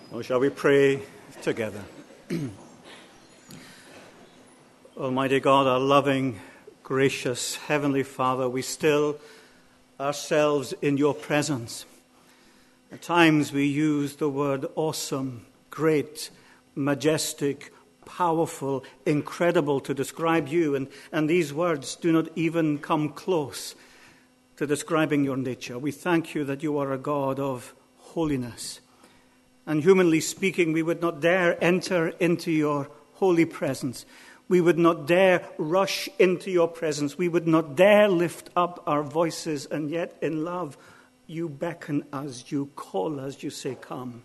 Or shall we pray together? Almighty God, our loving, gracious Heavenly Father, we still ourselves in your presence. At times we use the word awesome, great, majestic, powerful, incredible to describe you, and these words do not even come close to describing your nature. We thank you that you are a God of holiness. And humanly speaking, we would not dare enter into your holy presence. We would not dare rush into your presence. We would not dare lift up our voices. And yet in love, you beckon us, you call us, you say, come.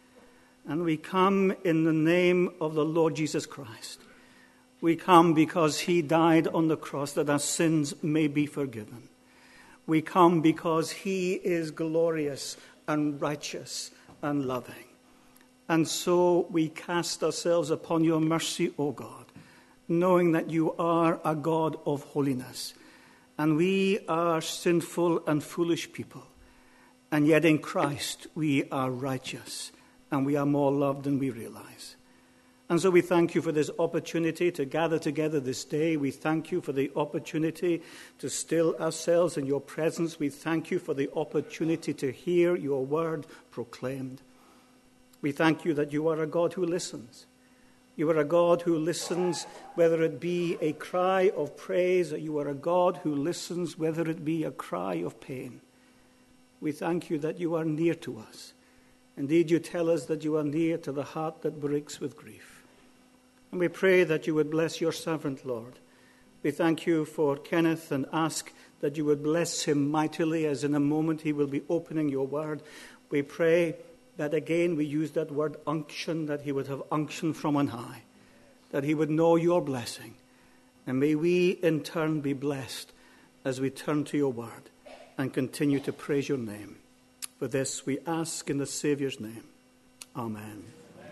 And we come in the name of the Lord Jesus Christ. We come because he died on the cross that our sins may be forgiven. We come because he is glorious and righteous and loving. And so we cast ourselves upon your mercy, O God, knowing that you are a God of holiness. And we are sinful and foolish people. And yet in Christ we are righteous and we are more loved than we realize. And so we thank you for this opportunity to gather together this day. We thank you for the opportunity to still ourselves in your presence. We thank you for the opportunity to hear your word proclaimed. We thank you that you are a God who listens. You are a God who listens, whether it be a cry of praise, or you are a God who listens, whether it be a cry of pain. We thank you that you are near to us. Indeed, you tell us that you are near to the heart that breaks with grief. And we pray that you would bless your servant, Lord. We thank you for Kenneth and ask that you would bless him mightily, as in a moment he will be opening your word. We pray that again we use that word unction, that he would have unction from on high, that he would know your blessing. And may we in turn be blessed as we turn to your word and continue to praise your name. For this we ask in the Saviour's name. Amen.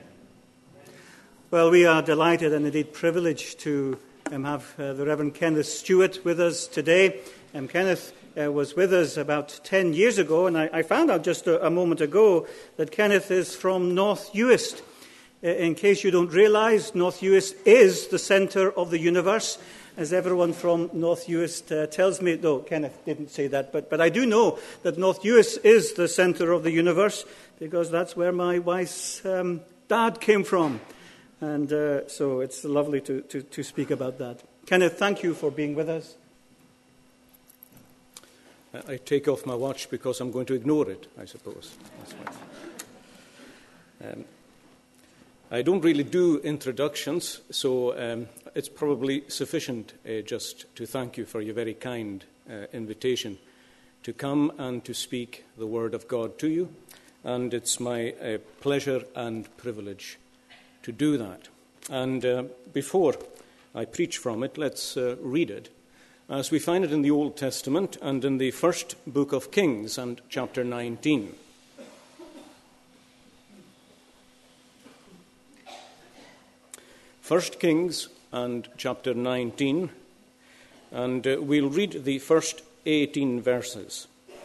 Well, we are delighted and indeed privileged to have the Reverend Kenneth Stewart with us today. Kenneth was with us about 10 years ago, and I found out just a moment ago that Kenneth is from North Uist. In case you don't realize, North Uist is the centre of the universe, as everyone from North Uist tells me. No, Kenneth didn't say that, but I do know that North Uist is the centre of the universe, because that's where my wife's dad came from. And so it's lovely to speak about that. Kenneth, thank you for being with us. I take off my watch because I'm going to ignore it, I suppose. That's right. I don't really do introductions, so it's probably sufficient just to thank you for your very kind invitation to come and to speak the word of God to you. And it's my pleasure and privilege to do that. And before I preach from it, let's read it, as we find it in the Old Testament and in the first book of Kings and chapter 19. First Kings and chapter 19, and we'll read the first 18 verses.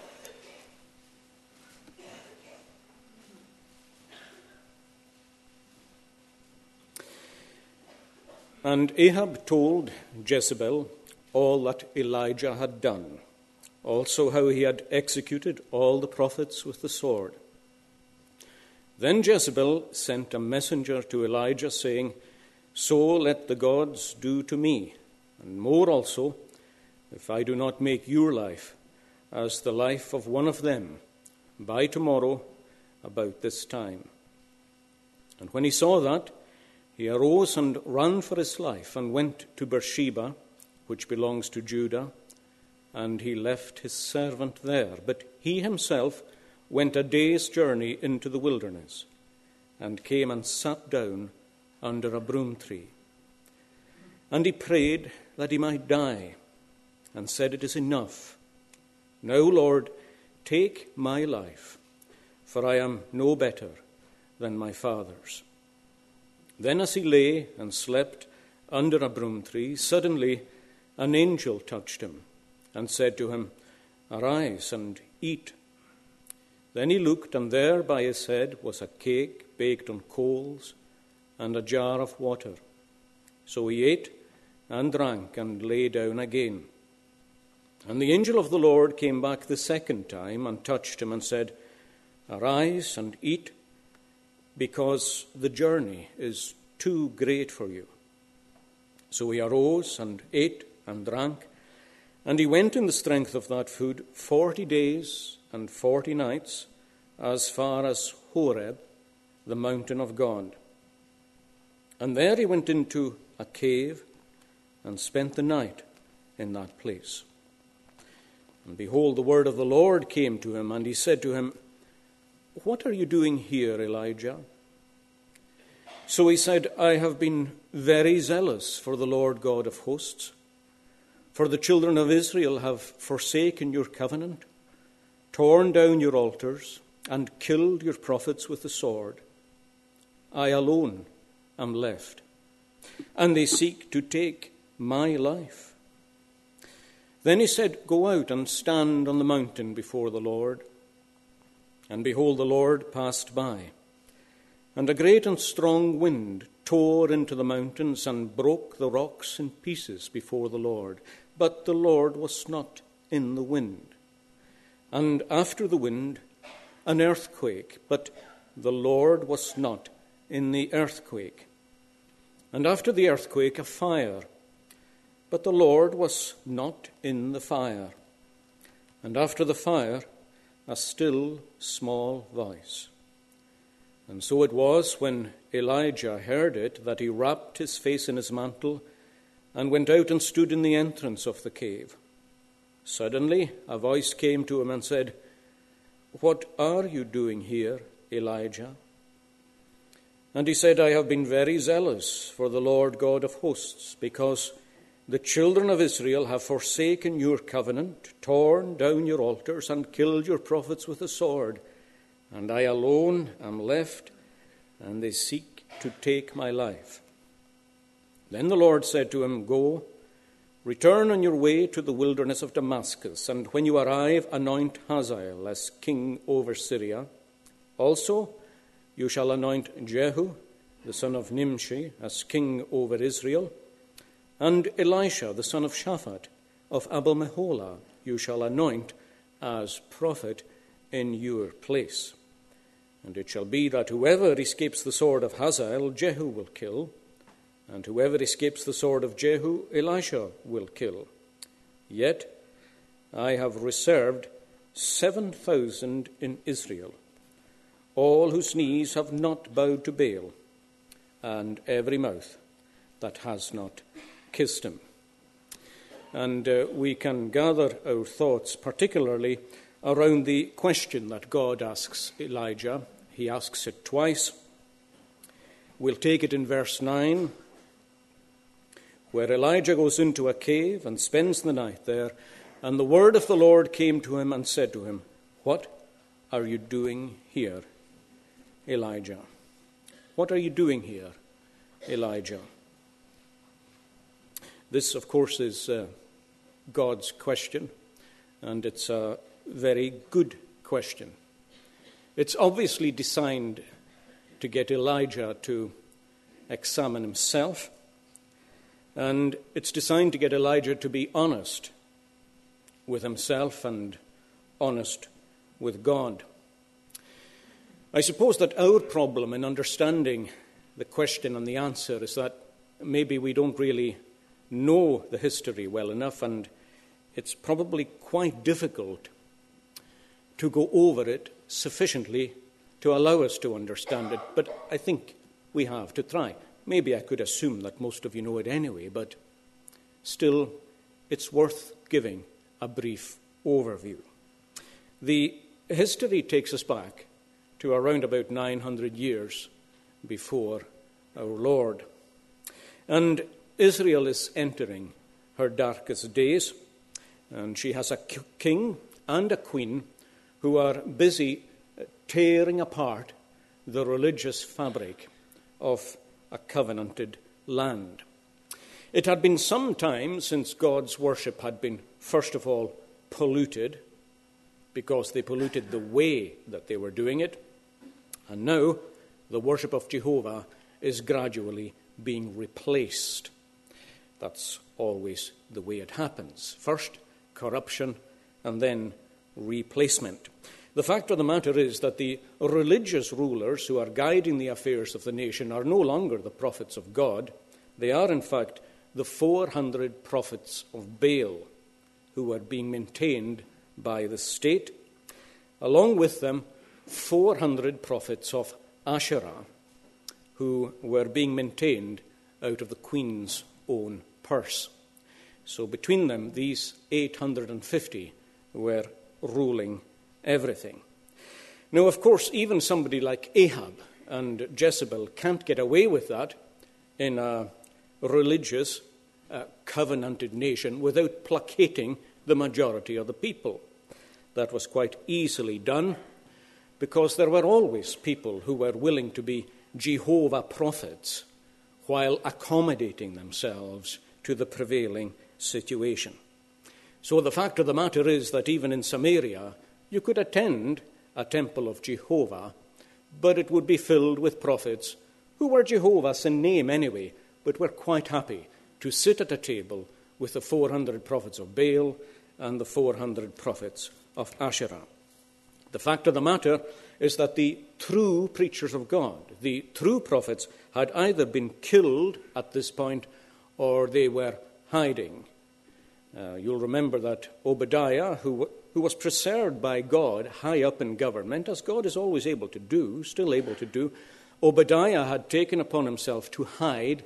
And Ahab told Jezebel all that Elijah had done, also how he had executed all the prophets with the sword. Then Jezebel sent a messenger to Elijah, saying, "So let the gods do to me, and more also, if I do not make your life as the life of one of them by tomorrow about this time." And when he saw that, he arose and ran for his life and went to Beersheba, which belongs to Judah, and he left his servant there. But he himself went a day's journey into the wilderness, and came and sat down under a broom tree. And he prayed that he might die, and said, "It is enough. Now, Lord, take my life, for I am no better than my father's." Then as he lay and slept under a broom tree, suddenly an angel touched him and said to him, "Arise and eat." Then he looked, and there by his head was a cake baked on coals and a jar of water. So he ate and drank and lay down again. And the angel of the Lord came back the second time and touched him and said, Arise and eat, because the journey is too great for you. So he arose and ate and drank, and he went in the strength of that food 40 days and 40 nights, as far as Horeb, the mountain of God. And there he went into a cave and spent the night in that place. And behold, the word of the Lord came to him, and he said to him, What are you doing here, Elijah? So he said, I have been very zealous for the Lord God of hosts, for the children of Israel have forsaken your covenant, torn down your altars, and killed your prophets with the sword. I alone am left, and they seek to take my life. Then he said, Go out and stand on the mountain before the Lord. And behold, the Lord passed by, and a great and strong wind tore into the mountains and broke the rocks in pieces before the Lord. But the Lord was not in the wind. And after the wind, an earthquake, but the Lord was not in the earthquake. And after the earthquake, a fire, but the Lord was not in the fire. And after the fire, a still small voice. And so it was, when Elijah heard it, that he wrapped his face in his mantle and went out and stood in the entrance of the cave. Suddenly a voice came to him and said, What are you doing here, Elijah? And he said, I have been very zealous for the Lord God of hosts, because the children of Israel have forsaken your covenant, torn down your altars, and killed your prophets with the sword. And I alone am left, and they seek to take my life. Then the Lord said to him, Go, return on your way to the wilderness of Damascus, and when you arrive, anoint Hazael as king over Syria. Also, you shall anoint Jehu, the son of Nimshi, as king over Israel. And Elisha, the son of Shaphat, of Abel-Meholah, you shall anoint as prophet in your place. And it shall be that whoever escapes the sword of Hazael, Jehu will kill, and whoever escapes the sword of Jehu, Elisha will kill. Yet I have reserved 7,000 in Israel, all whose knees have not bowed to Baal, and every mouth that has not kissed him. And we can gather our thoughts particularly around the question that God asks Elijah. He asks it twice. We'll take it in verse 9, where Elijah goes into a cave and spends the night there, and the word of the Lord came to him and said to him, What are you doing here, Elijah? What are you doing here, Elijah? This, of course, is God's question, and it's a very good question. It's obviously designed to get Elijah to examine himself, and it's designed to get Elijah to be honest with himself and honest with God. I suppose that our problem in understanding the question and the answer is that maybe we don't really know the history well enough, and it's probably quite difficult to go over it sufficiently to allow us to understand it. But I think we have to try. Maybe I could assume that most of you know it anyway, but still it's worth giving a brief overview. The history takes us back to around about 900 years before our Lord. And Israel is entering her darkest days, and she has a king and a queen who are busy tearing apart the religious fabric of a covenanted land. It had been some time since God's worship had been, first of all, polluted because they polluted the way that they were doing it. And now the worship of Jehovah is gradually being replaced. That's always the way it happens. First, corruption, and then replacement. The fact of the matter is that the religious rulers who are guiding the affairs of the nation are no longer the prophets of God. They are, in fact, the 400 prophets of Baal who are being maintained by the state. Along with them, 400 prophets of Asherah who were being maintained out of the queen's own purse. So between them, these 850 were ruling everything. Now, of course, even somebody like Ahab and Jezebel can't get away with that in a religious, covenanted nation without placating the majority of the people. That was quite easily done because there were always people who were willing to be Jehovah prophets while accommodating themselves to the prevailing situation. So the fact of the matter is that even in Samaria, you could attend a temple of Jehovah, but it would be filled with prophets who were Jehovah's in name anyway, but were quite happy to sit at a table with the 400 prophets of Baal and the 400 prophets of Asherah. The fact of the matter is that the true preachers of God, the true prophets, had either been killed at this point or they were hiding. You'll remember that Obadiah, who was preserved by God high up in government, as God is always able to do, still able to do, Obadiah had taken upon himself to hide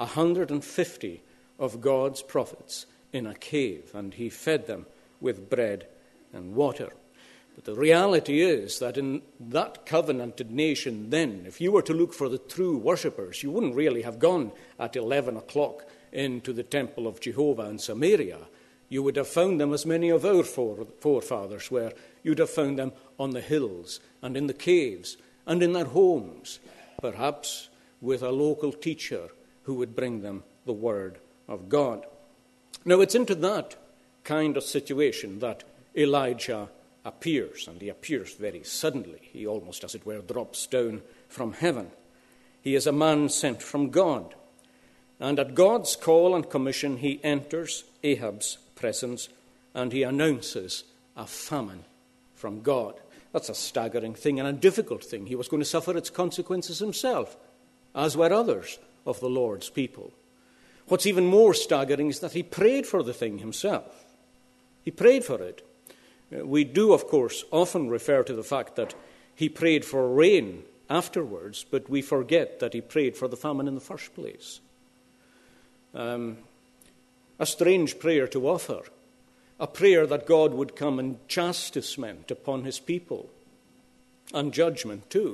150 of God's prophets in a cave, and he fed them with bread and water. But the reality is that in that covenanted nation then, if you were to look for the true worshippers, you wouldn't really have gone at 11 o'clock into the temple of Jehovah in Samaria. You would have found them as many of our forefathers were. You'd have found them on the hills and in the caves and in their homes, perhaps with a local teacher who would bring them the word of God. Now, it's into that kind of situation that Elijah appears, and he appears very suddenly. He almost, as it were, drops down from heaven. He is a man sent from God, and at God's call and commission, he enters Ahab's presence, and he announces a famine from God. That's a staggering thing and a difficult thing. He was going to suffer its consequences himself, as were others of the Lord's people. What's even more staggering is that he prayed for the thing himself. He prayed for it. We do, of course, often refer to the fact that he prayed for rain afterwards, but we forget that he prayed for the famine in the first place. A strange prayer to offer, a prayer that God would come in chastisement upon his people, and judgment too.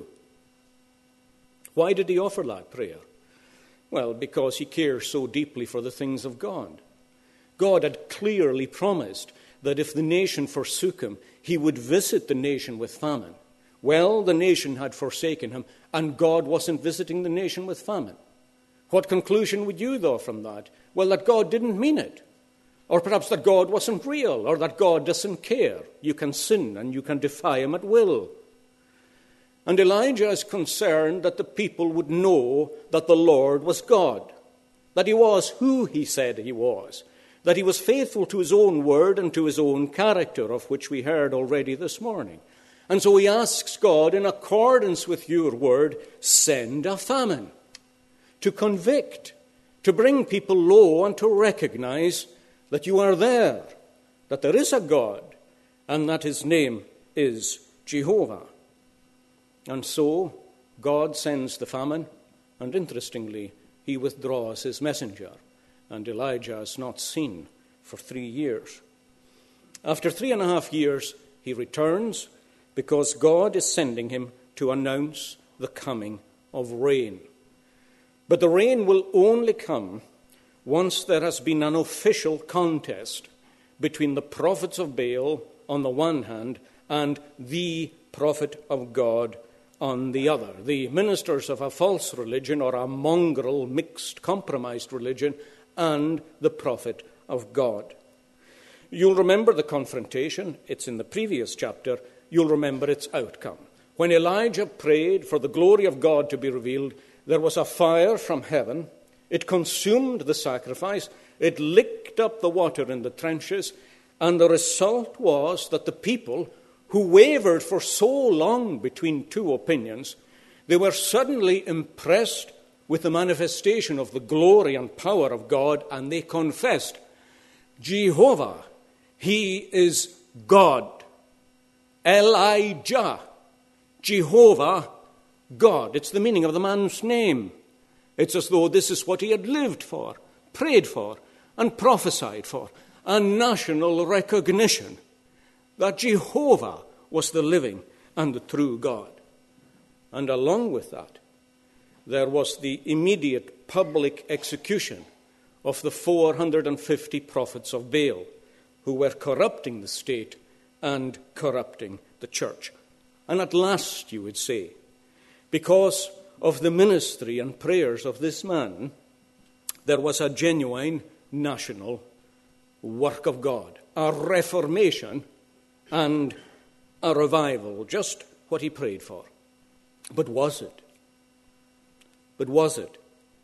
Why did he offer that prayer? Well, because he cares so deeply for the things of God. God had clearly promised that if the nation forsook him, he would visit the nation with famine. Well, the nation had forsaken him, and God wasn't visiting the nation with famine. What conclusion would you draw from that? Well, that God didn't mean it. Or perhaps that God wasn't real, or that God doesn't care. You can sin and you can defy him at will. And Elijah is concerned that the people would know that the Lord was God, that he was who he said he was, that he was faithful to his own word and to his own character, of which we heard already this morning. And so he asks God, in accordance with your word, send a famine to convict, to bring people low and to recognize that you are there, that there is a God, and that his name is Jehovah. And so God sends the famine, and interestingly, he withdraws his messenger, and Elijah is not seen for 3 years. After 3.5 years, he returns because God is sending him to announce the coming of rain. But the rain will only come once there has been an official contest between the prophets of Baal on the one hand and the prophet of God on the other. The ministers of a false religion or a mongrel, mixed, compromised religion and the prophet of God. You'll remember the confrontation. It's in the previous chapter. You'll remember its outcome. When Elijah prayed for the glory of God to be revealed, there was a fire from heaven. It consumed the sacrifice. It licked up the water in the trenches. And the result was that the people who wavered for so long between two opinions, they were suddenly impressed with the manifestation of the glory and power of God, and they confessed, Jehovah, he is God. Elijah, Jehovah, God. It's the meaning of the man's name. It's as though this is what he had lived for, prayed for, and prophesied for, a national recognition that Jehovah was the living and the true God. And along with that, there was the immediate public execution of the 450 prophets of Baal who were corrupting the state and corrupting the church. And at last, you would say, because of the ministry and prayers of this man, there was a genuine national work of God, a reformation and a revival, just what he prayed for. But was it? But was it?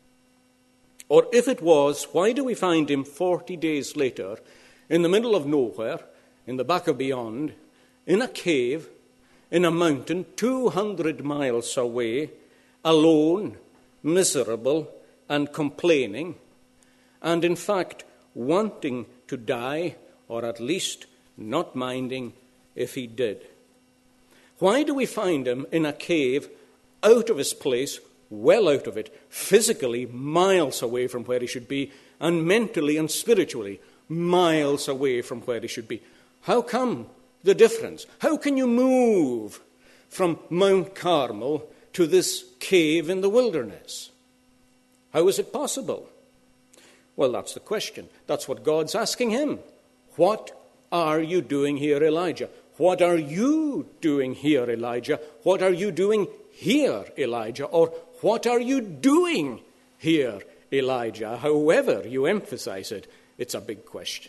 Or if it was, why do we find him 40 days later in the middle of nowhere, in the back of beyond, in a cave, in a mountain 200 miles away, alone, miserable, and complaining, and in fact wanting to die, or at least not minding if he did? Why do we find him in a cave, out of his place, well out of it, physically miles away from where he should be, and mentally and spiritually miles away from where he should be? How come the difference? How can you move from Mount Carmel to this cave in the wilderness? How is it possible? Well, that's the question. That's what God's asking him. What are you doing here, Elijah? What are you doing here, Elijah? What are you doing here, Elijah? Or what are you doing here, Elijah? However you emphasize it, it's a big question.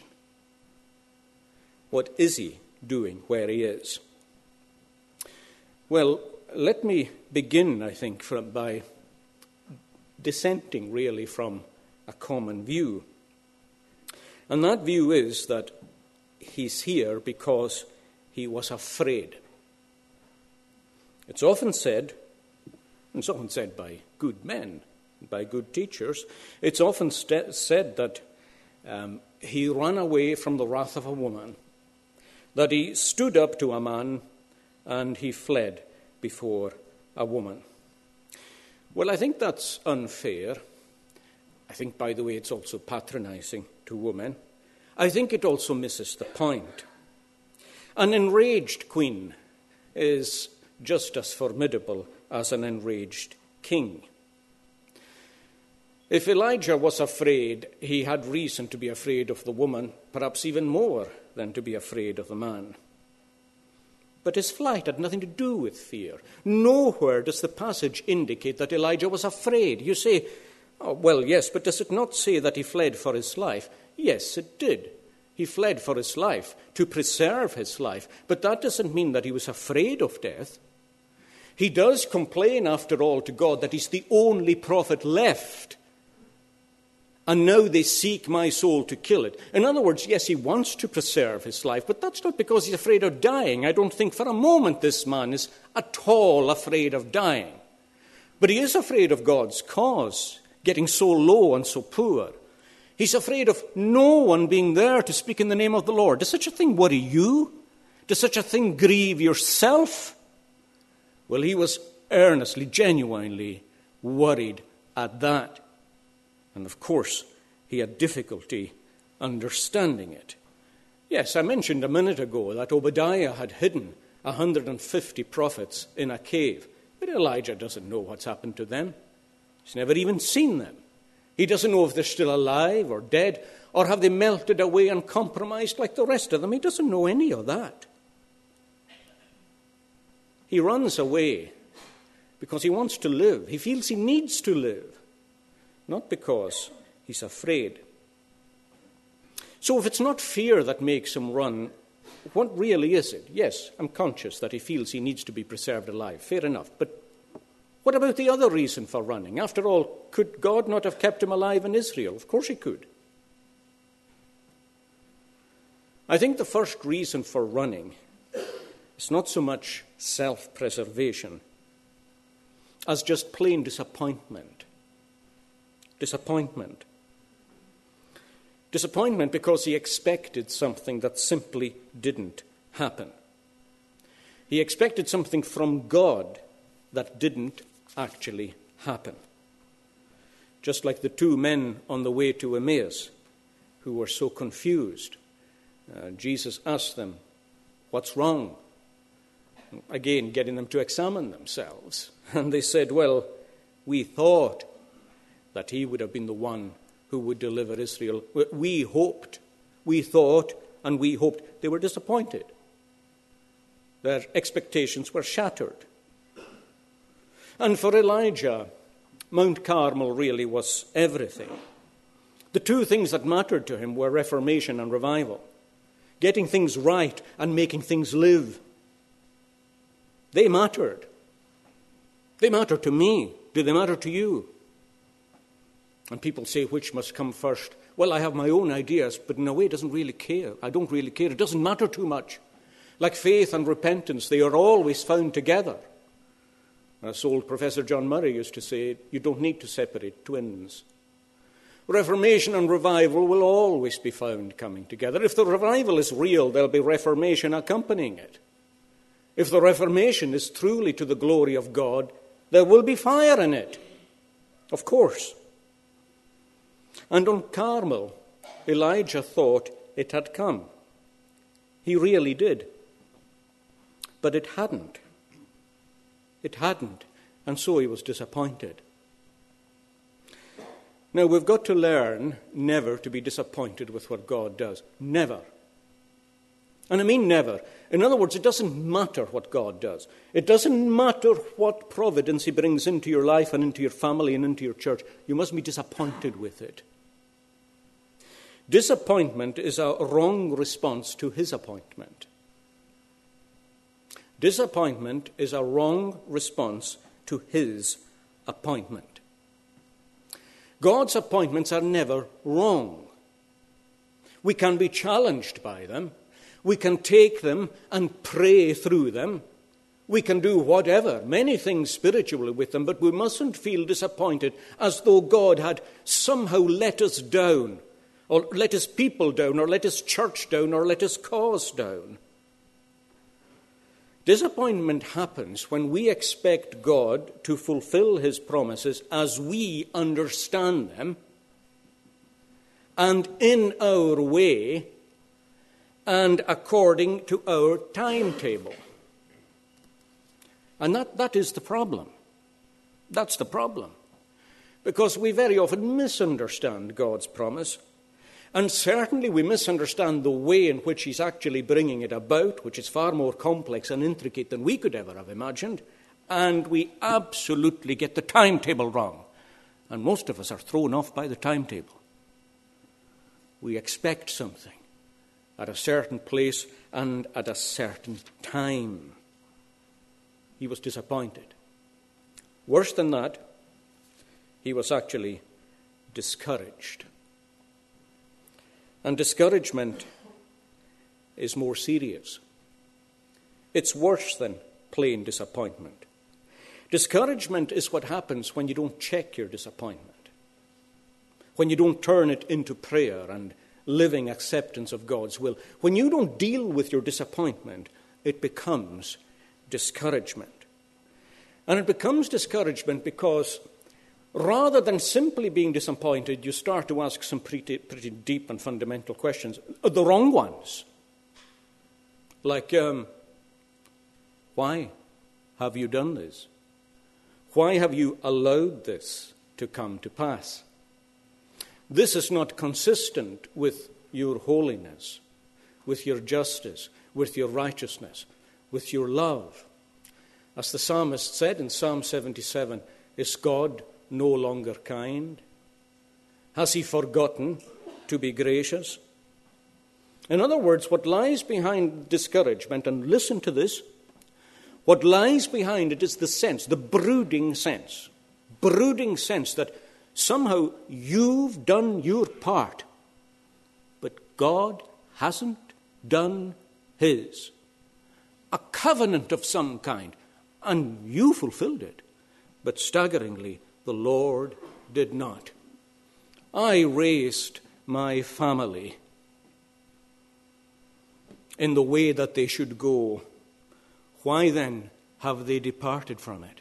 What is he doing where he is? Well, let me begin, I think, by dissenting really from a common view. And that view is that he's here because he was afraid. It's often said by good men, by good teachers, it's often said that he ran away from the wrath of a woman, that he stood up to a man and he fled before a woman. Well, I think that's unfair. I think, by the way, it's also patronizing to women. I think it also misses the point. An enraged queen is just as formidable as an enraged king. If Elijah was afraid, he had reason to be afraid of the woman, perhaps even more than to be afraid of the man. But his flight had nothing to do with fear. Nowhere does the passage indicate that Elijah was afraid. You say, oh, well, yes, but does it not say that he fled for his life? Yes, it did. He fled for his life, to preserve his life. But that doesn't mean that he was afraid of death. He does complain, after all, to God that he's the only prophet left. And now they seek my soul to kill it. In other words, yes, he wants to preserve his life, but that's not because he's afraid of dying. I don't think for a moment this man is at all afraid of dying. But he is afraid of God's cause, getting so low and so poor. He's afraid of no one being there to speak in the name of the Lord. Does such a thing worry you? Does such a thing grieve yourself? Well, he was earnestly, genuinely worried at that. And of course, he had difficulty understanding it. Yes, I mentioned a minute ago that Obadiah had hidden 150 prophets in a cave. But Elijah doesn't know what's happened to them. He's never even seen them. He doesn't know if they're still alive or dead, or have they melted away and compromised like the rest of them. He doesn't know any of that. He runs away because he wants to live. He feels he needs to live, not because he's afraid. So if it's not fear that makes him run, what really is it? Yes, I'm conscious that he feels he needs to be preserved alive. Fair enough. But what about the other reason for running? After all, could God not have kept him alive in Israel? Of course he could. I think the first reason for running is not so much self-preservation as just plain disappointment. Disappointment. Disappointment because he expected something that simply didn't happen. He expected something from God that didn't actually happen. Just like the two men on the way to Emmaus who were so confused. Jesus asked them, "What's wrong?" Again, getting them to examine themselves. And they said, "Well, we thought that he would have been the one who would deliver Israel. We hoped, we thought, and we hoped." They were disappointed. Their expectations were shattered. And for Elijah, Mount Carmel really was everything. The two things that mattered to him were reformation and revival. Getting things right and making things live. They mattered. They matter to me. Do they matter to you? And people say, which must come first? Well, I have my own ideas, but in a way, it doesn't really care. I don't really care. It doesn't matter too much. Like faith and repentance, they are always found together. As old Professor John Murray used to say, you don't need to separate twins. Reformation and revival will always be found coming together. If the revival is real, there'll be reformation accompanying it. If the reformation is truly to the glory of God, there will be fire in it. Of course. And on Carmel, Elijah thought it had come. He really did. But it hadn't. It hadn't. And so he was disappointed. Now, we've got to learn never to be disappointed with what God does. Never. And I mean never. In other words, it doesn't matter what God does. It doesn't matter what providence he brings into your life and into your family and into your church. You mustn't be disappointed with it. Disappointment is a wrong response to his appointment. Disappointment is a wrong response to his appointment. God's appointments are never wrong. We can be challenged by them. We can take them and pray through them. We can do whatever, many things spiritually with them, but we mustn't feel disappointed as though God had somehow let us down, or let his people down, or let his church down, or let his cause down. Disappointment happens when we expect God to fulfill his promises as we understand them and in our way and according to our timetable. And that is the problem. That's the problem. Because we very often misunderstand God's promise. And certainly we misunderstand the way in which he's actually bringing it about, which is far more complex and intricate than we could ever have imagined. And we absolutely get the timetable wrong. And most of us are thrown off by the timetable. We expect something at a certain place and at a certain time. He was disappointed. Worse than that, he was actually discouraged. And discouragement is more serious. It's worse than plain disappointment. Discouragement is what happens when you don't check your disappointment, when you don't turn it into prayer and living acceptance of God's will. When you don't deal with your disappointment, it becomes discouragement. And it becomes discouragement because rather than simply being disappointed, you start to ask some pretty deep and fundamental questions, the wrong ones. Like, why have you done this? Why have you allowed this to come to pass? This is not consistent with your holiness, with your justice, with your righteousness, with your love. As the psalmist said in Psalm 77, is God no longer kind? Has he forgotten to be gracious? In other words, what lies behind discouragement, and listen to this, what lies behind it is the sense, the brooding sense that somehow you've done your part, but God hasn't done his. A covenant of some kind, and you fulfilled it, but staggeringly, the Lord did not. I raised my family in the way that they should go. Why then have they departed from it?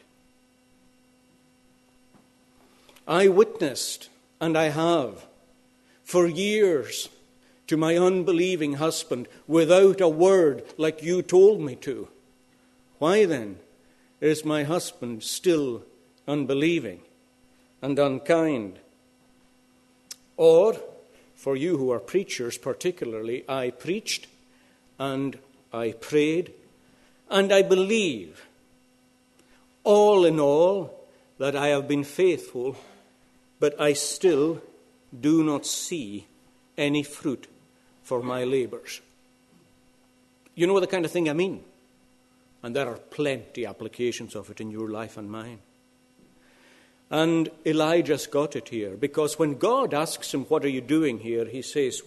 I witnessed, and I have, for years, to my unbelieving husband without a word like you told me to. Why then is my husband still unbelieving and unkind? Or, for you who are preachers particularly, I preached and I prayed and I believe, all in all, that I have been faithful, but I still do not see any fruit for my labors. You know the kind of thing I mean? And there are plenty applications of it in your life and mine. And Elijah's got it here, because when God asks him, what are you doing here? He says,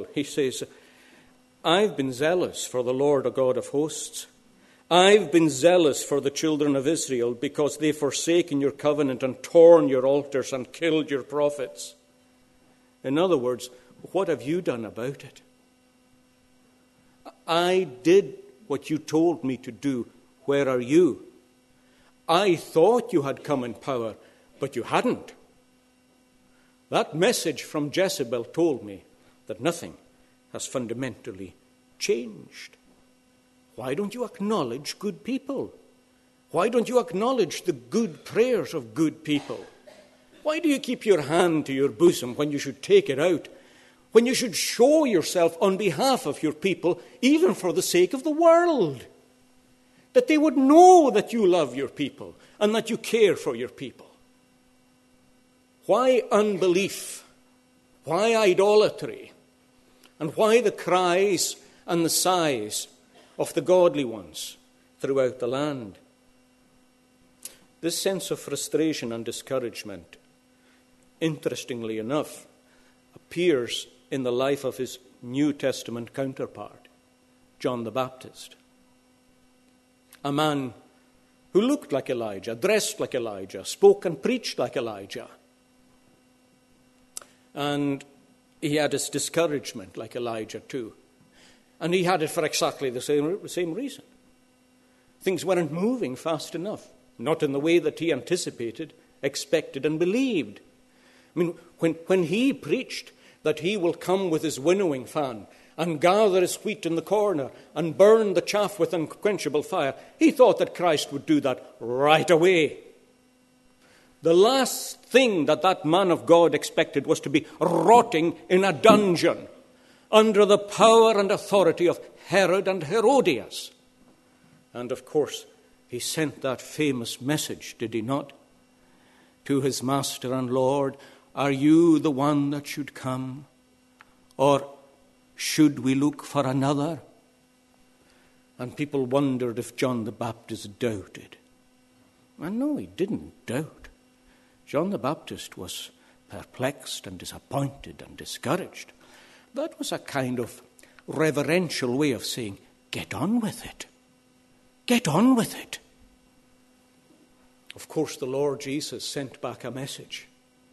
I've been zealous for the Lord, the God of hosts. I've been zealous for the children of Israel because they've forsaken your covenant and torn your altars and killed your prophets. In other words, what have you done about it? I did what you told me to do. Where are you? I thought you had come in power, but you hadn't. That message from Jezebel told me that nothing has fundamentally changed. Why don't you acknowledge good people? Why don't you acknowledge the good prayers of good people? Why do you keep your hand to your bosom when you should take it out? When you should show yourself on behalf of your people, even for the sake of the world? That they would know that you love your people and that you care for your people. Why unbelief? Why idolatry? And why the cries and the sighs of the godly ones throughout the land? This sense of frustration and discouragement, interestingly enough, appears in the life of his New Testament counterpart, John the Baptist. A man who looked like Elijah, dressed like Elijah, spoke and preached like Elijah. And he had his discouragement like Elijah too. And he had it for exactly the same reason. Things weren't moving fast enough, not in the way that he anticipated, expected, and believed. I mean, when he preached that he will come with his winnowing fan and gather his wheat in the corner and burn the chaff with unquenchable fire, he thought that Christ would do that right away. The last thing that man of God expected was to be rotting in a dungeon under the power and authority of Herod and Herodias. And of course, he sent that famous message, did he not? To his master and Lord, are you the one that should come? Or should we look for another? And people wondered if John the Baptist doubted. And no, he didn't doubt. John the Baptist was perplexed and disappointed and discouraged. That was a kind of reverential way of saying, get on with it. Get on with it. Of course, the Lord Jesus sent back a message.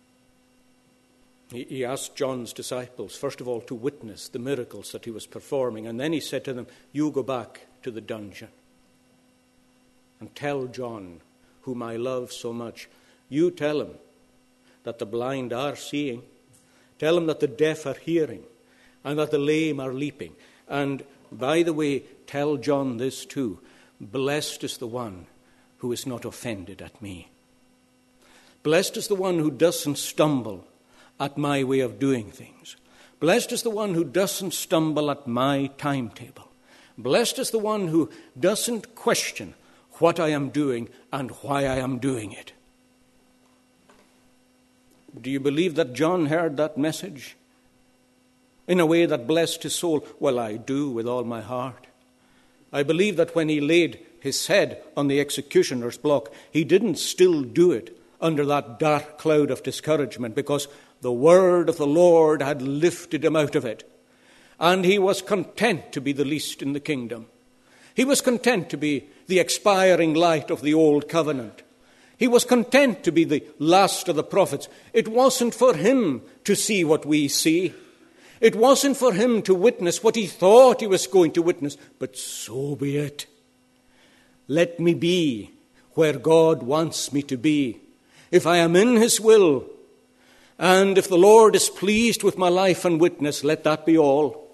He asked John's disciples, first of all, to witness the miracles that he was performing. And then he said to them, you go back to the dungeon and tell John, whom I love so much, you tell him that the blind are seeing, tell him that the deaf are hearing, and that the lame are leaping. And by the way, tell John this too, blessed is the one who is not offended at me. Blessed is the one who doesn't stumble at my way of doing things. Blessed is the one who doesn't stumble at my timetable. Blessed is the one who doesn't question what I am doing and why I am doing it. Do you believe that John heard that message? in a way that blessed his soul? Well, I do with all my heart. I believe that when he laid his head on the executioner's block, he didn't still do it under that dark cloud of discouragement, because the word of the Lord had lifted him out of it. And he was content to be the least in the kingdom. He was content to be the expiring light of the old covenant. He was content to be the last of the prophets. It wasn't for him to see what we see. It wasn't for him to witness what he thought he was going to witness. But so be it. Let me be where God wants me to be. If I am in his will, and if the Lord is pleased with my life and witness, let that be all.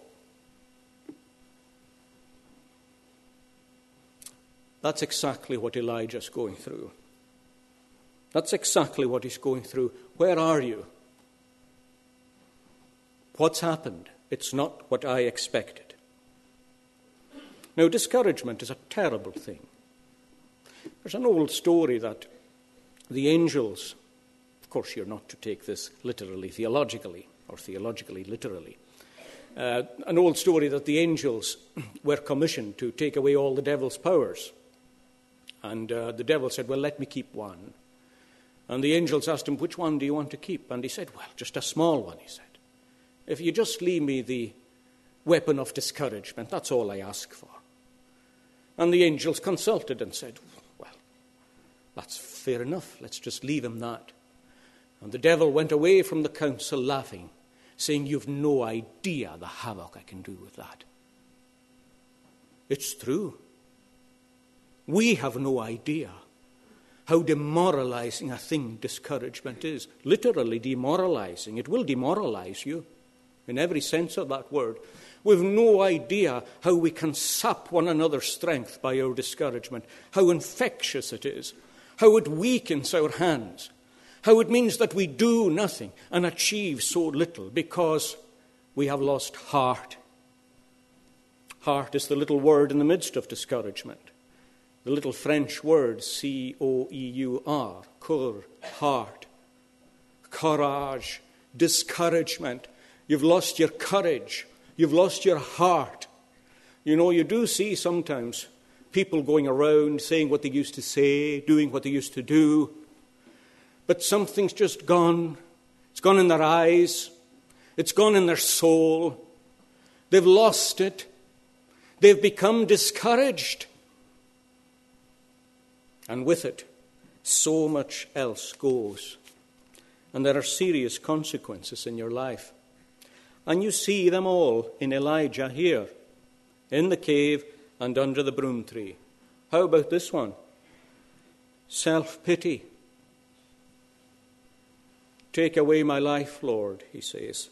That's exactly what Elijah's going through. That's exactly what he's going through. Where are you? What's happened? It's not what I expected. Now, discouragement is a terrible thing. There's an old story that the angels, of course you're not to take this literally, theologically, or theologically, literally. An old story that the angels were commissioned to take away all the devil's powers. And the devil said, well, let me keep one. And the angels asked him, which one do you want to keep? And he said, well, just a small one, he said. If you just leave me the weapon of discouragement, that's all I ask for. And the angels consulted and said, well, that's fair enough. Let's just leave him that. And the devil went away from the council laughing, saying, you've no idea the havoc I can do with that. It's true. We have no idea how demoralizing a thing discouragement is. Literally demoralizing. It will demoralize you in every sense of that word. We've no idea how we can sap one another's strength by our discouragement, how infectious it is, how it weakens our hands, how it means that we do nothing and achieve so little because we have lost heart. Heart is the little word in the midst of discouragement. The little French word, C-O-E-U-R, cœur, heart, courage, discouragement. You've lost your courage. You've lost your heart. You know, you do see sometimes people going around saying what they used to say, doing what they used to do. But something's just gone. It's gone in their eyes. It's gone in their soul. They've lost it. They've become discouraged. And with it, so much else goes. And there are serious consequences in your life. And you see them all in Elijah here, in the cave and under the broom tree. How about this one? Self-pity. Take away my life, Lord, he says.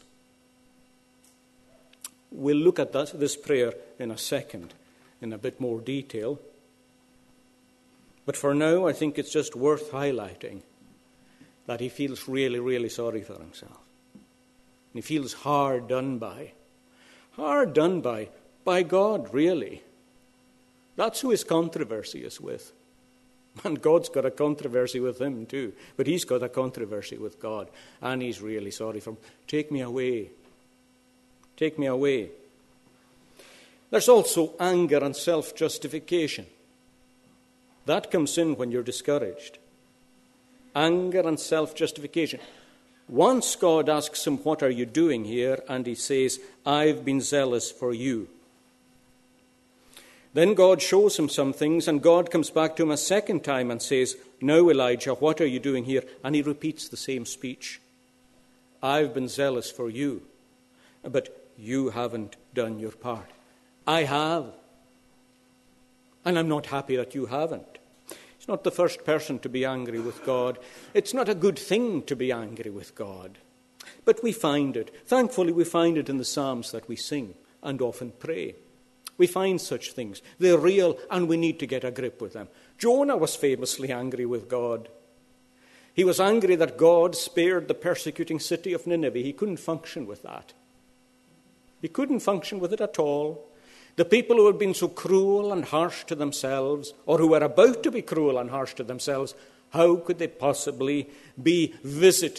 We'll look at this prayer in a second, in a bit more detail. But for now, I think it's just worth highlighting that he feels really, really sorry for himself. He feels hard done by. Hard done by God, really. That's who his controversy is with. And God's got a controversy with him too. But he's got a controversy with God. And he's really sorry for him. Take me away. Take me away. There's also anger and self-justification. That comes in when you're discouraged. Anger and self-justification. Once God asks him, what are you doing here? And he says, I've been zealous for you. Then God shows him some things, and God comes back to him a second time and says, now, Elijah, what are you doing here? And he repeats the same speech. I've been zealous for you, but you haven't done your part. I have. And I'm not happy that you haven't. He's not the first person to be angry with God. It's not a good thing to be angry with God. But we find it. Thankfully, we find it in the Psalms that we sing and often pray. We find such things. They're real, and we need to get a grip with them. Jonah was famously angry with God. He was angry that God spared the persecuting city of Nineveh. He couldn't function with that. He couldn't function with it at all. The people who had been so cruel and harsh to themselves, or who were about to be cruel and harsh to themselves, how could they possibly be visited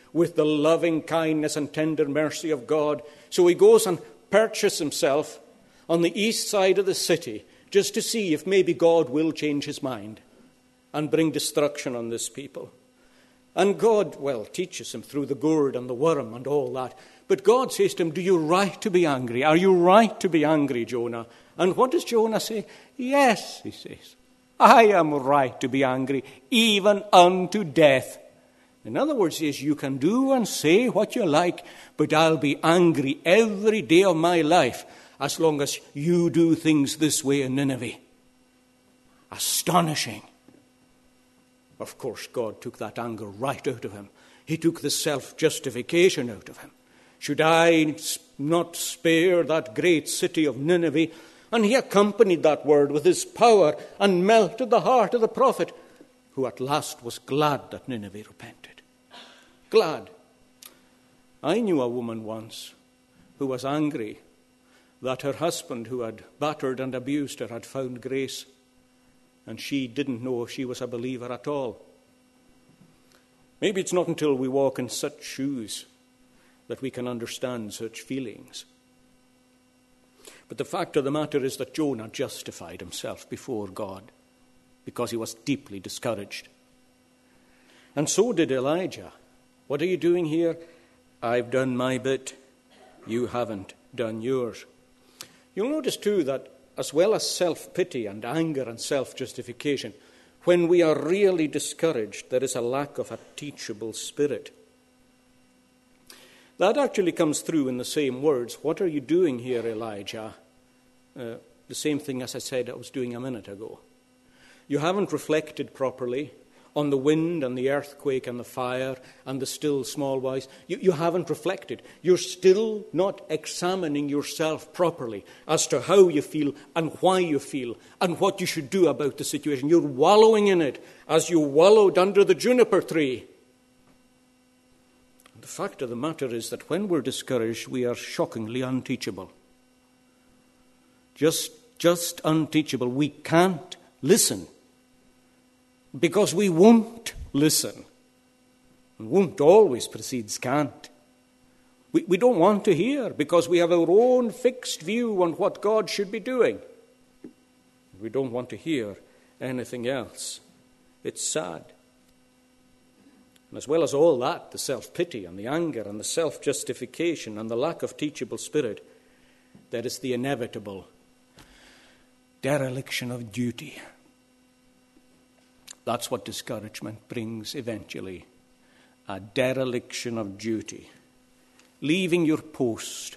with the loving kindness and tender mercy of God. So he goes and perches himself on the east side of the city just to see if maybe God will change his mind and bring destruction on this people. And God, teaches him through the gourd and the worm and all that. But God says to him, do you right to be angry? Are you right to be angry, Jonah? And what does Jonah say? Yes, he says, I am right to be angry, even unto death. In other words, he says, you can do and say what you like, but I'll be angry every day of my life as long as you do things this way in Nineveh. Astonishing. Of course, God took that anger right out of him. He took the self-justification out of him. Should I not spare that great city of Nineveh? And he accompanied that word with his power and melted the heart of the prophet, who at last was glad that Nineveh repented. Glad. I knew a woman once who was angry that her husband, who had battered and abused her, had found grace, and she didn't know she was a believer at all. Maybe it's not until we walk in such shoes that we can understand such feelings. But the fact of the matter is that Jonah justified himself before God because he was deeply discouraged. And so did Elijah. What are you doing here? I've done my bit. You haven't done yours. You'll notice too that as well as self-pity and anger and self-justification, when we are really discouraged, there is a lack of a teachable spirit. That actually comes through in the same words. What are you doing here, Elijah? The same thing as I said I was doing a minute ago. You haven't reflected properly on the wind and the earthquake and the fire and the still small voice. You haven't reflected. You're still not examining yourself properly as to how you feel and why you feel and what you should do about the situation. You're wallowing in it as you wallowed under the juniper tree. The fact of the matter is that when we're discouraged, we are shockingly unteachable. Just unteachable. We can't listen because we won't listen. And won't always precedes can't. We don't want to hear because we have our own fixed view on what God should be doing. We don't want to hear anything else. It's sad. And as well as all that, the self-pity and the anger and the self-justification and the lack of teachable spirit, there is the inevitable dereliction of duty. That's what discouragement brings eventually, a dereliction of duty. Leaving your post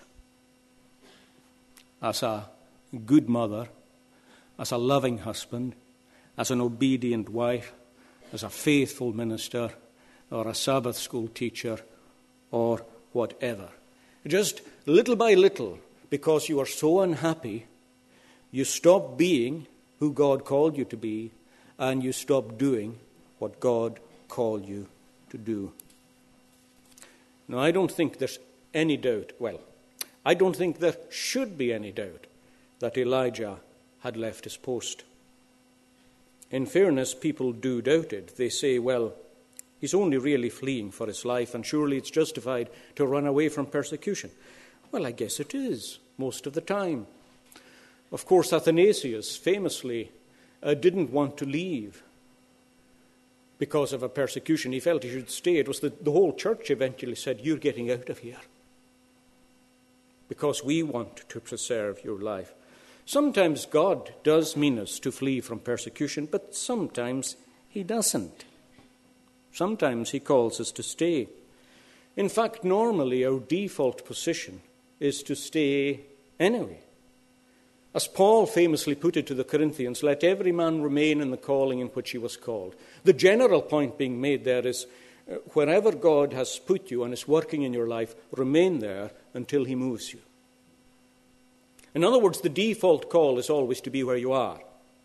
as a good mother, as a loving husband, as an obedient wife, as a faithful minister, or a Sabbath school teacher, or whatever. Just little by little, because you are so unhappy, you stop being who God called you to be, and you stop doing what God called you to do. Now, I don't think there's any doubt, I don't think there should be any doubt that Elijah had left his post. In fairness, people do doubt it. They say, he's only really fleeing for his life, and surely it's justified to run away from persecution. Well, I guess it is, most of the time. Of course, Athanasius famously didn't want to leave because of a persecution. He felt he should stay. It was the whole church eventually said, you're getting out of here because we want to preserve your life. Sometimes God does mean us to flee from persecution, but sometimes he doesn't. Sometimes he calls us to stay. In fact, normally our default position is to stay anyway. As Paul famously put it to the Corinthians, let every man remain in the calling in which he was called. The general point being made there is, wherever God has put you and is working in your life, remain there until he moves you. In other words, the default call is always to be where you are.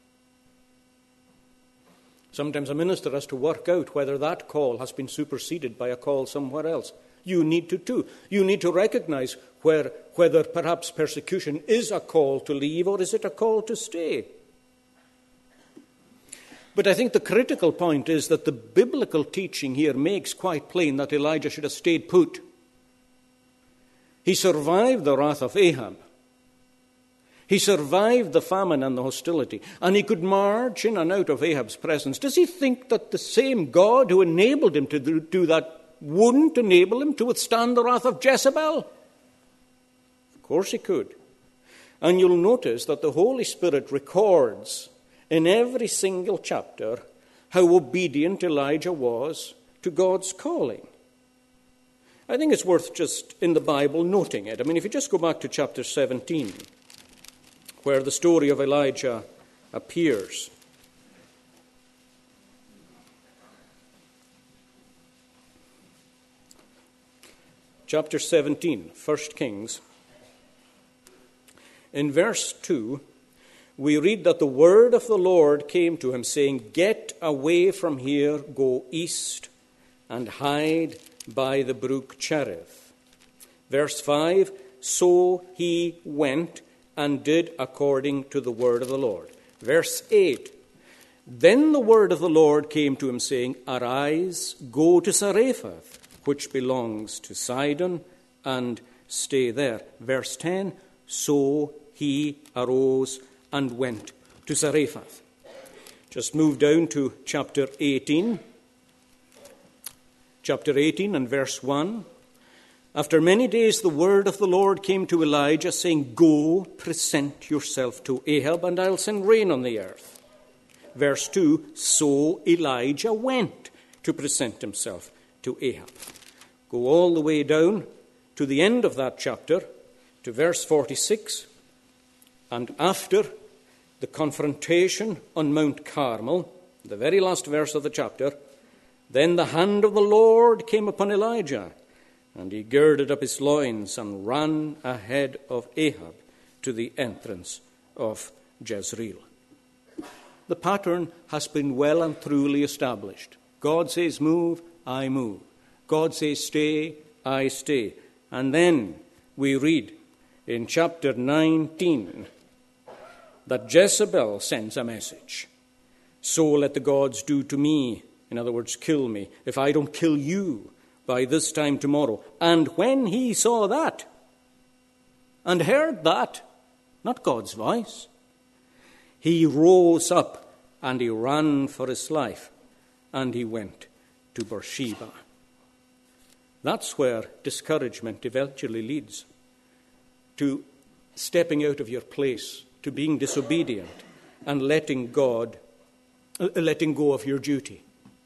Sometimes a minister has to work out whether that call has been superseded by a call somewhere else. You need to too. You need to recognize whether perhaps persecution is a call to leave or is it a call to stay. But I think the critical point is that the biblical teaching here makes quite plain that Elijah should have stayed put. He survived the wrath of Ahab. He survived the famine and the hostility, and he could march in and out of Ahab's presence. Does he think that the same God who enabled him to do that wouldn't enable him to withstand the wrath of Jezebel? Of course he could. And you'll notice that the Holy Spirit records in every single chapter how obedient Elijah was to God's calling. I think it's worth just in the Bible noting it. I mean, if you just go back to chapter 17, where the story of Elijah appears. Chapter 17, 1 Kings. In verse 2, we read that the word of the Lord came to him, saying, "Get away from here, go east, and hide by the brook Cherith." Verse 5, so he went and did according to the word of the Lord. Verse 8, then the word of the Lord came to him, saying, "Arise, go to Zarephath, which belongs to Sidon, and stay there." Verse 10, so he arose and went to Zarephath. Just move down to chapter 18. Chapter 18 and verse 1. After many days the word of the Lord came to Elijah, saying, "Go, present yourself to Ahab, and I'll send rain on the earth." Verse 2, so Elijah went to present himself to Ahab. Go all the way down to the end of that chapter, to verse 46. And after the confrontation on Mount Carmel, the very last verse of the chapter, then the hand of the Lord came upon Elijah, and he girded up his loins and ran ahead of Ahab to the entrance of Jezreel. The pattern has been well and truly established. God says move, I move. God says stay, I stay. And then we read in chapter 19 that Jezebel sends a message. So let the gods do to me, in other words, kill me, if I don't kill you by this time tomorrow. And when he saw that and heard that, not God's voice, he rose up and he ran for his life, and he went to Beersheba. That's where discouragement eventually leads, to stepping out of your place, to being disobedient and letting go of your duty.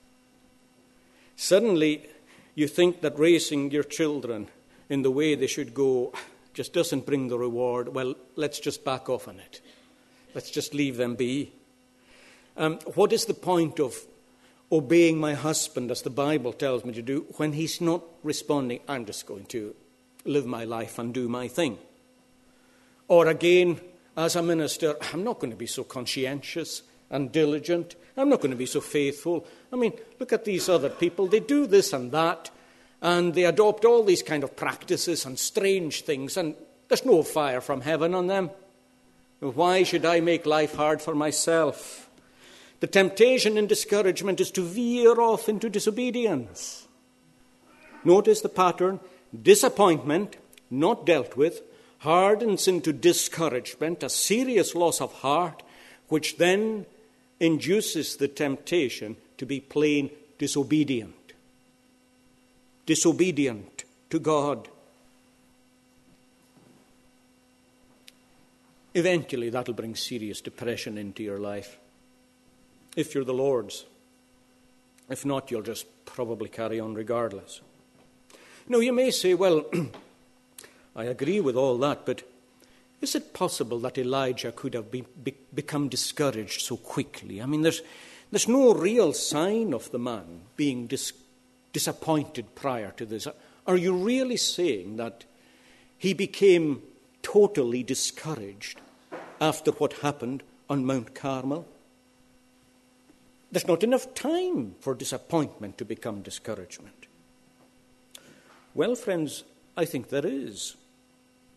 Suddenly, you think that raising your children in the way they should go just doesn't bring the reward. Well, let's just back off on it. Let's just leave them be. What is the point of obeying my husband, as the Bible tells me to do, when he's not responding? I'm just going to live my life and do my thing. Or again, as a minister, I'm not going to be so conscientious and diligent. I'm not going to be so faithful. I mean, look at these other people. They do this and that, and they adopt all these kind of practices and strange things, and there's no fire from heaven on them. Why should I make life hard for myself? The temptation and discouragement is to veer off into disobedience. Notice the pattern. Disappointment, not dealt with, hardens into discouragement, a serious loss of heart, which then induces the temptation to be plain disobedient. Disobedient to God. Eventually, that'll bring serious depression into your life, if you're the Lord's. If not, you'll just probably carry on regardless. Now, you may say, well, I agree with all that, but is it possible that Elijah could have become discouraged so quickly? I mean, there's no real sign of the man being disappointed prior to this. Are you really saying that he became totally discouraged after what happened on Mount Carmel? There's not enough time for disappointment to become discouragement. Well, friends, I think there is.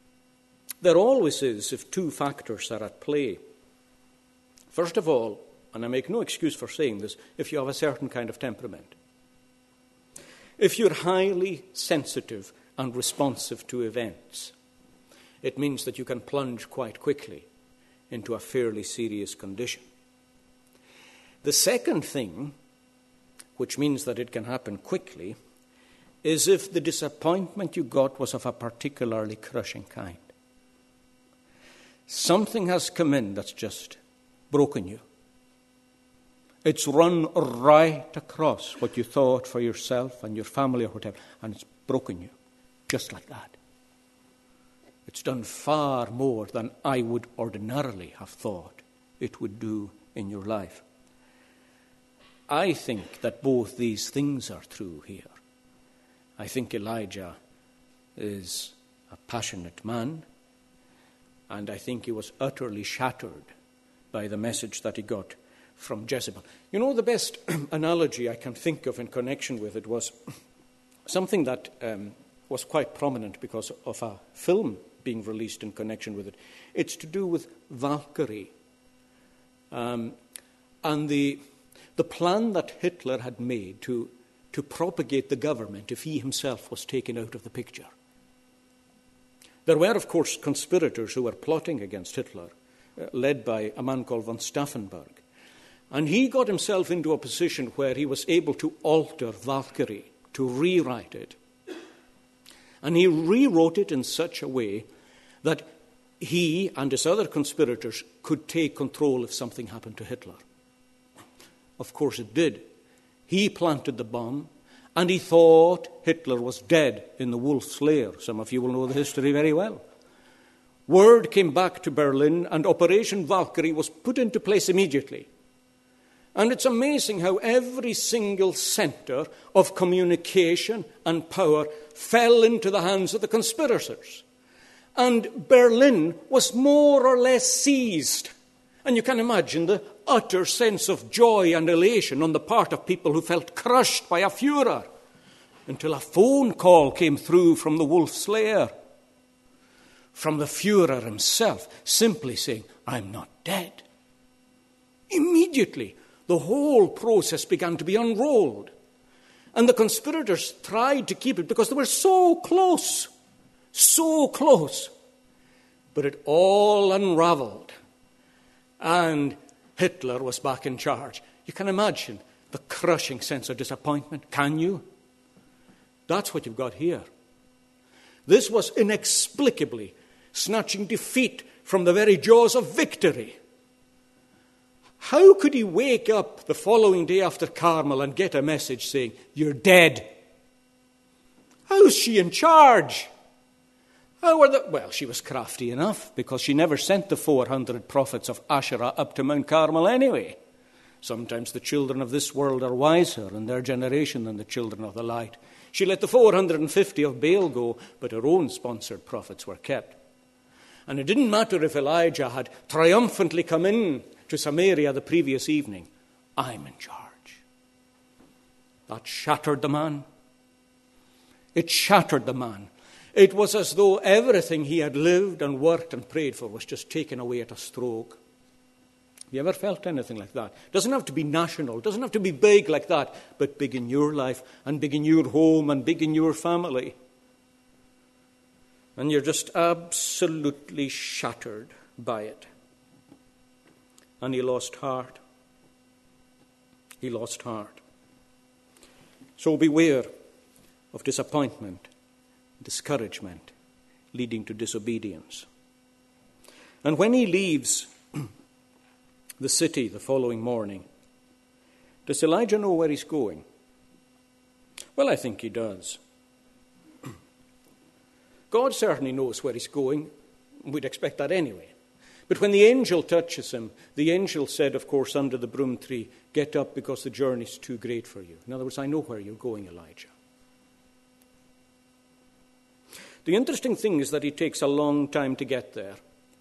There always is if two factors are at play. First of all, and I make no excuse for saying this, if you have a certain kind of temperament. If you're highly sensitive and responsive to events, it means that you can plunge quite quickly into a fairly serious condition. The second thing, which means that it can happen quickly, is if the disappointment you got was of a particularly crushing kind. Something has come in that's just broken you. It's run right across what you thought for yourself and your family or whatever, and it's broken you, just like that. It's done far more than I would ordinarily have thought it would do in your life. I think that both these things are true here. I think Elijah is a passionate man, and I think he was utterly shattered by the message that he got from Jezebel. You know, the best analogy I can think of in connection with it was something that was quite prominent because of a film being released in connection with it. It's to do with Valkyrie and the plan that Hitler had made to propagate the government if he himself was taken out of the picture. There were, of course, conspirators who were plotting against Hitler, led by a man called von Stauffenberg. And he got himself into a position where he was able to alter Valkyrie, to rewrite it. And he rewrote it in such a way that he and his other conspirators could take control if something happened to Hitler. Of course it did. He planted the bomb, and he thought Hitler was dead in the Wolf's Lair. Some of you will know the history very well. Word came back to Berlin, and Operation Valkyrie was put into place immediately. And it's amazing how every single center of communication and power fell into the hands of the conspirators. And Berlin was more or less seized. And you can imagine the utter sense of joy and elation on the part of people who felt crushed by a Führer, until a phone call came through from the Wolf's Lair, from the Führer himself, simply saying, "I'm not dead." Immediately, the whole process began to be unrolled. And the conspirators tried to keep it because they were so close. But it all unraveled. And Hitler was back in charge. You can imagine the crushing sense of disappointment, can you? That's what you've got here. This was inexplicably snatching defeat from the very jaws of victory. How could he wake up the following day after Carmel and get a message saying, "You're dead"? How's she in charge? Well, she was crafty enough, because she never sent the 400 prophets of Asherah up to Mount Carmel anyway. Sometimes the children of this world are wiser in their generation than the children of the light. She let the 450 of Baal go, but her own sponsored prophets were kept. And it didn't matter if Elijah had triumphantly come in to Samaria the previous evening. I'm in charge. That shattered the man. It shattered the man. It was as though everything he had lived and worked and prayed for was just taken away at a stroke. Have you ever felt anything like that? It doesn't have to be national. It doesn't have to be big like that, but big in your life and big in your home and big in your family. And you're just absolutely shattered by it. And he lost heart. He lost heart. So beware of disappointment, discouragement, leading to disobedience. And when he leaves the city the following morning, does Elijah know where he's going? Well, I think he does. God certainly knows where he's going. We'd expect that anyway. But when the angel touches him, the angel said, of course, under the broom tree, "Get up, because the journey's too great for you." In other words, I know where you're going, Elijah. The interesting thing is that it takes a long time to get there.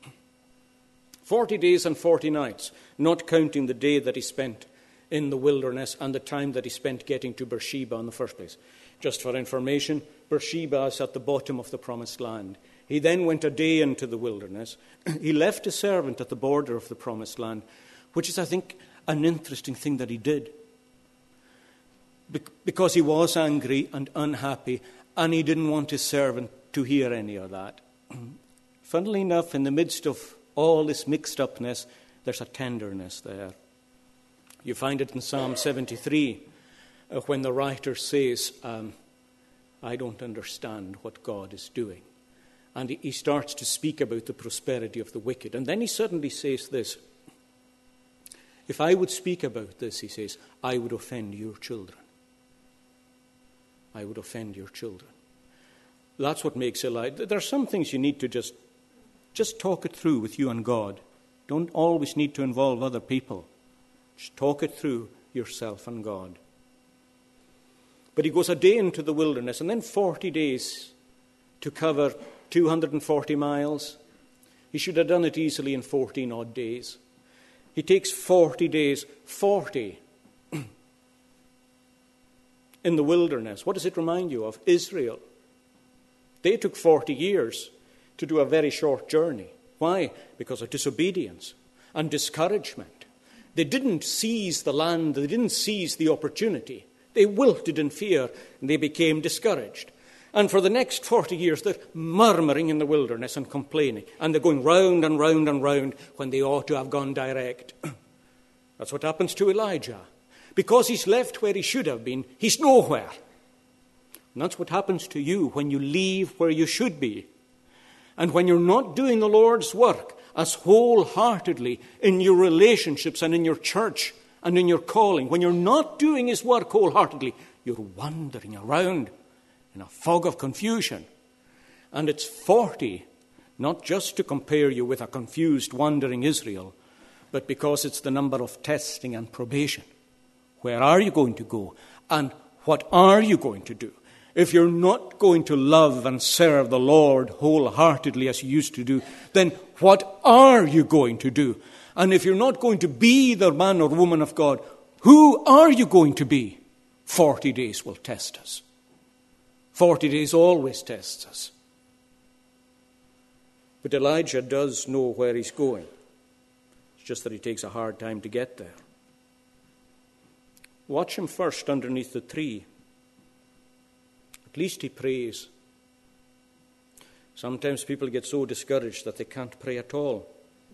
40 days and 40 nights, not counting the day that he spent in the wilderness and the time that he spent getting to Beersheba in the first place. Just for information, Beersheba is at the bottom of the promised land. He then went a day into the wilderness. He left a servant at the border of the promised land, which is, I think, an interesting thing that he did. Because he was angry and unhappy, and he didn't want his servant to hear any of that. Funnily enough, in the midst of all this mixed upness, there's a tenderness there. You find it in Psalm 73, when the writer says, I don't understand what God is doing. And he starts to speak about the prosperity of the wicked. And then he suddenly says this, if I would speak about this, he says, I would offend your children. I would offend your children. That's what makes Elijah. There are some things you need to just talk it through with you and God. Don't always need to involve other people. Just talk it through yourself and God. But he goes a day into the wilderness and then 40 days to cover 240 miles. He should have done it easily in 14 odd days. He takes 40 days, 40 in the wilderness. What does it remind you of? Israel. They took 40 years to do a very short journey. Why? Because of disobedience and discouragement. They didn't seize the land. They didn't seize the opportunity. They wilted in fear and they became discouraged. And for the next 40 years, they're murmuring in the wilderness and complaining. And they're going round and round and round when they ought to have gone direct. That's what happens to Elijah. Because he's left where he should have been, he's nowhere. And that's what happens to you when you leave where you should be. And when you're not doing the Lord's work as wholeheartedly in your relationships and in your church and in your calling, when you're not doing his work wholeheartedly, you're wandering around in a fog of confusion. And it's 40, not just to compare you with a confused, wandering Israel, but because it's the number of testing and probation. Where are you going to go? And what are you going to do? If you're not going to love and serve the Lord wholeheartedly as you used to do, then what are you going to do? And if you're not going to be the man or woman of God, who are you going to be? 40 days will test us. 40 days always tests us. But Elijah does know where he's going. It's just that he takes a hard time to get there. Watch him first underneath the tree. At least he prays. Sometimes people get so discouraged that they can't pray at all.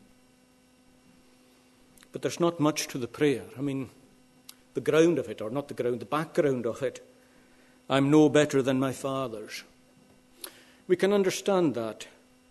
But there's not much to the prayer. I mean, the ground of it, or not the ground, the background of it. I'm no better than my fathers. We can understand that.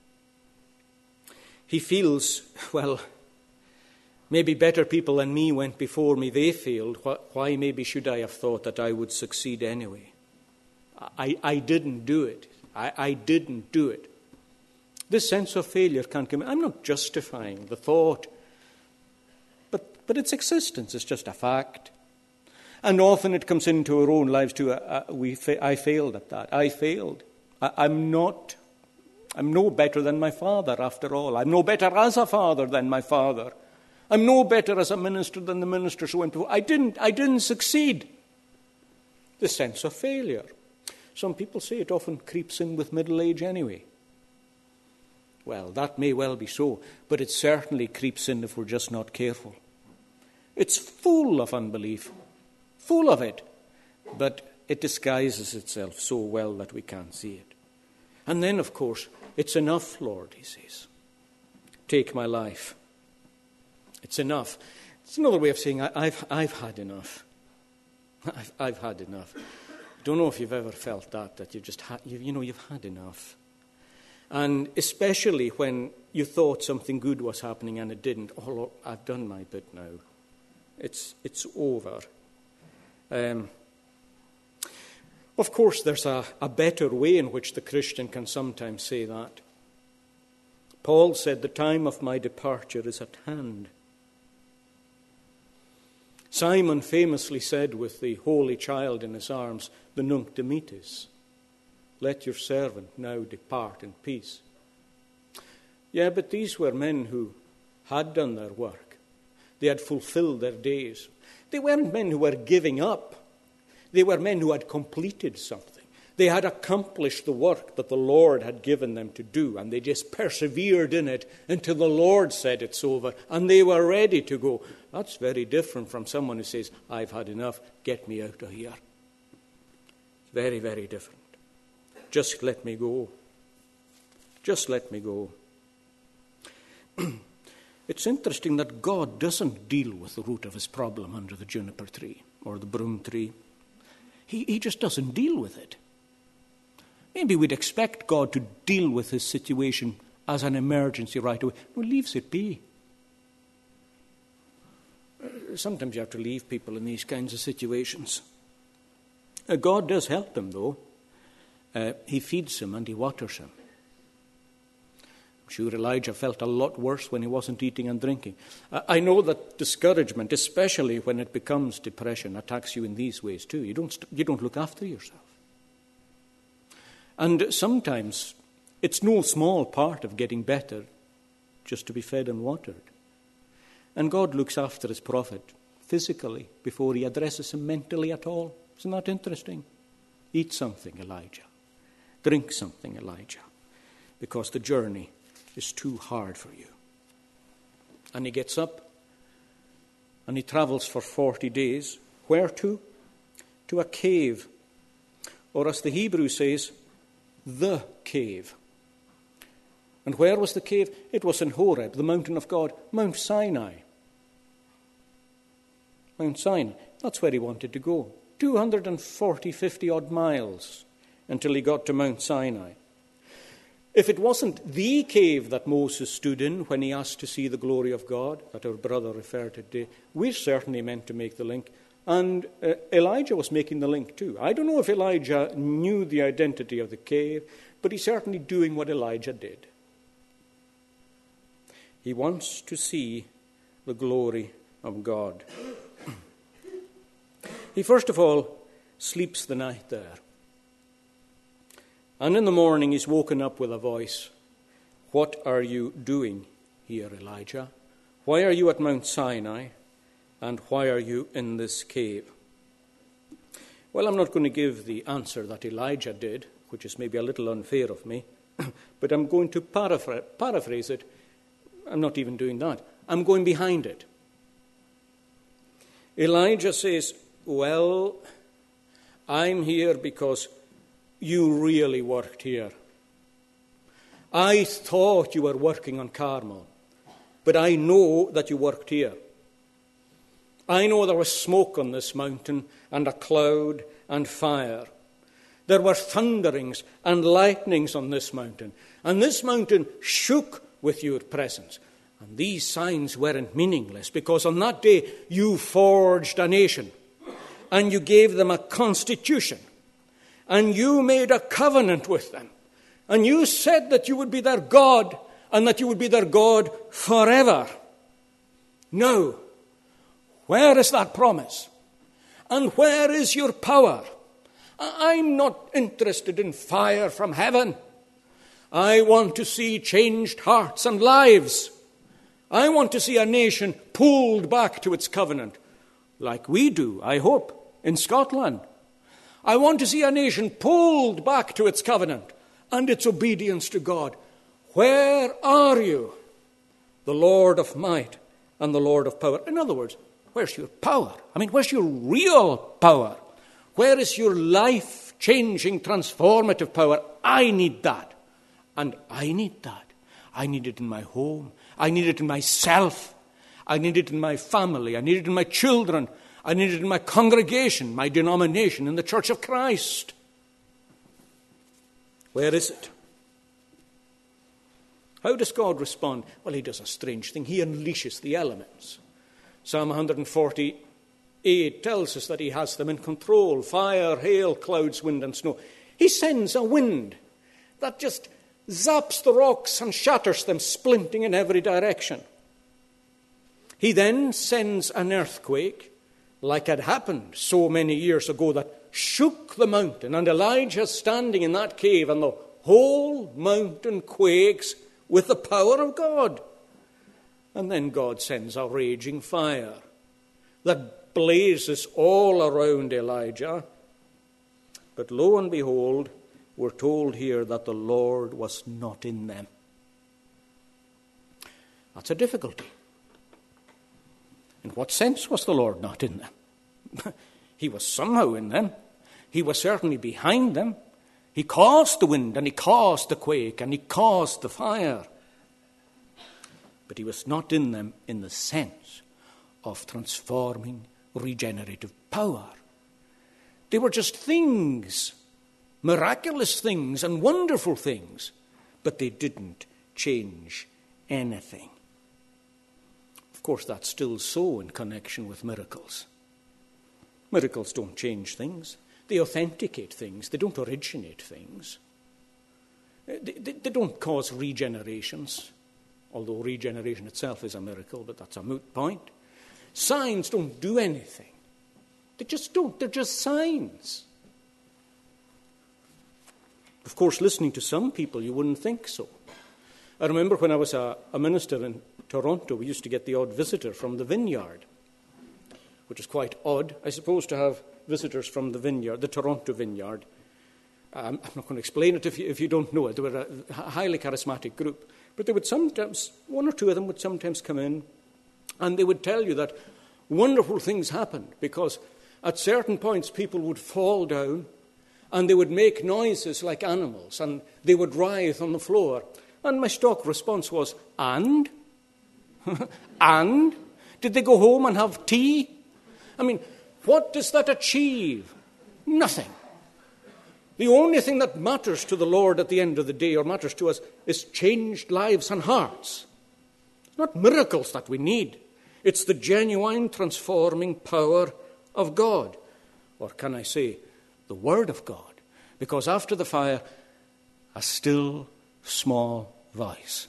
He feels, well, maybe better people than me went before me, they failed. Why maybe should I have thought that I would succeed anyway? I didn't do it. I didn't do it. This sense of failure can't come. I'm not justifying the thought. But its existence is just a fact. And often it comes into our own lives too. I failed at that. I failed. I'm no better than my father after all. I'm no better as a father than my father. I'm no better as a minister than the ministers who went before. I didn't succeed. The sense of failure. Some people say it often creeps in with middle age anyway. Well, that may well be so, but it certainly creeps in if we're just not careful. It's full of unbelief, full of it, but it disguises itself so well that we can't see it. And then, of course, it's enough, Lord, he says. Take my life. It's enough. It's another way of saying I've had enough. I've had enough. I don't know if you've ever felt that you've just had, you've had enough. And especially when you thought something good was happening and it didn't. Oh, Lord, I've done my bit now. It's over. Of course, there's a better way in which the Christian can sometimes say that. Paul said, the time of my departure is at hand. Simon famously said with the Holy Child in his arms, the Nunc Dimittis, let your servant now depart in peace. Yeah, but these were men who had done their work. They had fulfilled their days. They weren't men who were giving up. They were men who had completed something. They had accomplished the work that the Lord had given them to do, and they just persevered in it until the Lord said it's over, and they were ready to go. That's very different from someone who says, I've had enough, get me out of here. Very, very different. Just let me go. Just let me go. It's interesting that God doesn't deal with the root of his problem under the juniper tree or the broom tree. He just doesn't deal with it. Maybe we'd expect God to deal with his situation as an emergency right away. No, leaves it be. Sometimes you have to leave people in these kinds of situations. God does help them, though. He feeds them and he waters them. I'm sure Elijah felt a lot worse when he wasn't eating and drinking. I know that discouragement, especially when it becomes depression, attacks you in these ways too. You don't look after yourself. And sometimes it's no small part of getting better just to be fed and watered. And God looks after his prophet physically before he addresses him mentally at all. Isn't that interesting? Eat something, Elijah. Drink something, Elijah, because the journey is too hard for you. And he gets up and he travels for 40 days. Where to? To a cave, or as the Hebrew says, the cave. And where was the cave? It was in Horeb, the mountain of God, Mount Sinai. Mount Sinai, that's where he wanted to go. 50 odd miles until he got to Mount Sinai. If it wasn't the cave that Moses stood in when he asked to see the glory of God, that our brother referred to today, we're certainly meant to make the link. And Elijah was making the link too. I don't know if Elijah knew the identity of the cave, but he's certainly doing what Elijah did. He wants to see the glory of God. He first of all sleeps the night there. And in the morning he's woken up with a voice. What are you doing here, Elijah? Why are you at Mount Sinai? And why are you in this cave? Well, I'm not going to give the answer that Elijah did, which is maybe a little unfair of me, but I'm going to paraphrase it. I'm not even doing that. I'm going behind it. Elijah says, well, I'm here because you really worked here. I thought you were working on Carmel, but I know that you worked here. I know there was smoke on this mountain and a cloud and fire. There were thunderings and lightnings on this mountain, and this mountain shook with your presence. And these signs weren't meaningless, because on that day you forged a nation, and you gave them a constitution, and you made a covenant with them, and you said that you would be their God, and that you would be their God forever. Now, where is that promise? And where is your power? I'm not interested in fire from heaven. I want to see changed hearts and lives. I want to see a nation pulled back to its covenant, like we do, I hope, in Scotland. I want to see a nation pulled back to its covenant and its obedience to God. Where are you, the Lord of might and the Lord of power? In other words, where's your power? I mean, where's your real power? Where is your life-changing, transformative power? I need that. And I need that. I need it in my home. I need it in myself. I need it in my family. I need it in my children. I need it in my congregation, my denomination, in the Church of Christ. Where is it? How does God respond? Well, he does a strange thing. He unleashes the elements. Psalm 148 tells us that he has them in control. Fire, hail, clouds, wind, and snow. He sends a wind that just zaps the rocks and shatters them, splinting in every direction. He then sends an earthquake, like had happened so many years ago, that shook the mountain. And Elijah's standing in that cave, and the whole mountain quakes with the power of God. And then God sends a raging fire that blazes all around Elijah. But lo and behold, we're told here that the Lord was not in them. That's a difficulty. In what sense was the Lord not in them? He was somehow in them. He was certainly behind them. He caused the wind, and he caused the quake, and he caused the fire. But he was not in them in the sense of transforming, regenerative power. They were just things, miraculous things and wonderful things, but they didn't change anything. Of course, that's still so in connection with miracles. Miracles don't change things. They authenticate things. They don't originate things. They don't cause regenerations, although regeneration itself is a miracle, but that's a moot point. Signs don't do anything. They just don't. They're just signs. Of course, listening to some people, you wouldn't think so. I remember when I was a minister in Toronto, we used to get the odd visitor from the vineyard, which is quite odd, I suppose, to have visitors from the vineyard, the Toronto vineyard. I'm not going to explain it if you don't know it. They were a highly charismatic group. But they would sometimes, one or two of them would sometimes come in, and they would tell you that wonderful things happened because at certain points people would fall down and they would make noises like animals and they would writhe on the floor. And my stock response was, and? And? Did they go home and have tea? I mean, what does that achieve? Nothing. The only thing that matters to the Lord at the end of the day, or matters to us, is changed lives and hearts. It's not miracles that we need. It's the genuine transforming power of God. Or can I say, the Word of God? Because after the fire, a still small voice.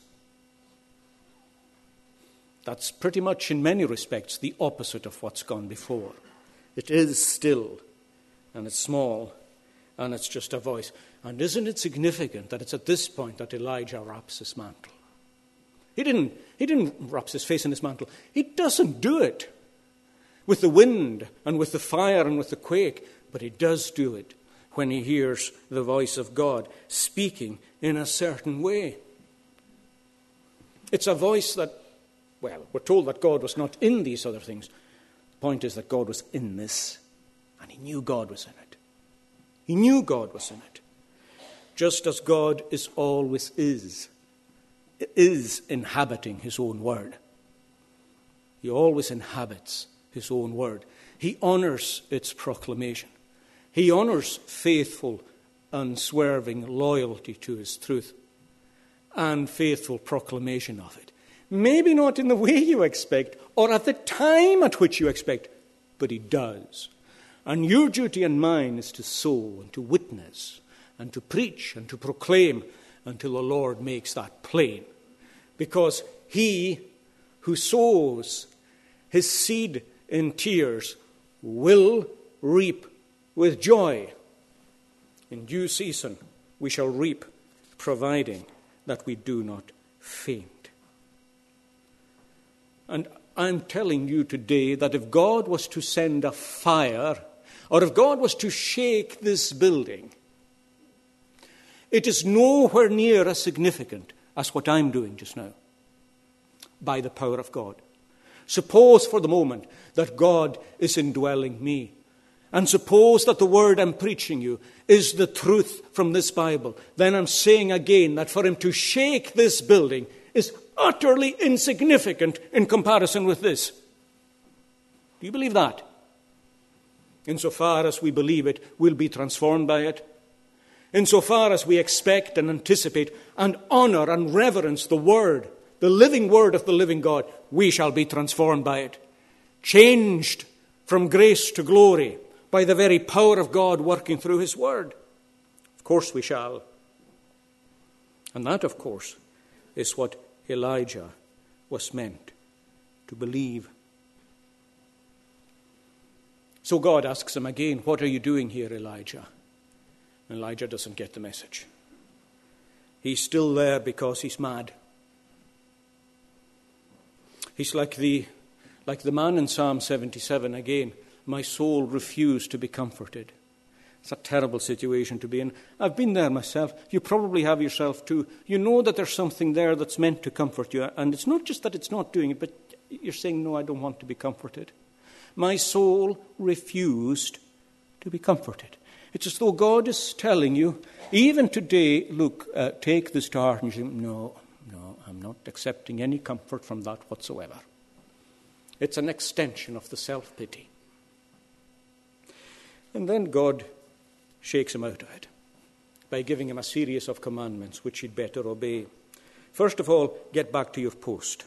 That's pretty much in many respects the opposite of what's gone before. It is still, and it's small, and it's just a voice. And isn't it significant that it's at this point that Elijah wraps his mantle? He didn't wrap his face in his mantle. He doesn't do it with the wind and with the fire and with the quake, but he does do it when he hears the voice of God speaking in a certain way. It's a voice that, well, we're told that God was not in these other things. The point is that God was in this, and he knew God was in it. He knew God was in it. Just as God always is inhabiting his own word. He always inhabits his own word. He honors its proclamation. He honors faithful, unswerving loyalty to his truth and faithful proclamation of it. Maybe not in the way you expect or at the time at which you expect, but he does. And your duty and mine is to sow and to witness and to preach and to proclaim until the Lord makes that plain. Because he who sows his seed in tears will reap with joy. In due season we shall reap, providing that we do not faint. And I'm telling you today that if God was to send a fire, or if God was to shake this building, it is nowhere near as significant as what I'm doing just now, by the power of God. Suppose for the moment that God is indwelling me, and suppose that the word I'm preaching you is the truth from this Bible. Then I'm saying again that for him to shake this building is utterly insignificant in comparison with this. Do you believe that? Insofar as we believe it, we'll be transformed by it. Insofar as we expect and anticipate and honor and reverence the word, the living word of the living God, we shall be transformed by it. Changed from grace to glory by the very power of God working through his word. Of course we shall. And that, of course, is what Elijah was meant to believe. So God asks him again, what are you doing here, Elijah? And Elijah doesn't get the message. He's still there because he's mad. He's like the man in Psalm 77 again. My soul refused to be comforted. It's a terrible situation to be in. I've been there myself. You probably have yourself too. You know that there's something there that's meant to comfort you. And it's not just that it's not doing it, but you're saying, no, I don't want to be comforted. My soul refused to be comforted. It's as though God is telling you, even today, look, take this to heart. And you say, no, I'm not accepting any comfort from that whatsoever. It's an extension of the self-pity. And then God shakes him out of it by giving him a series of commandments which he'd better obey. First of all, get back to your post.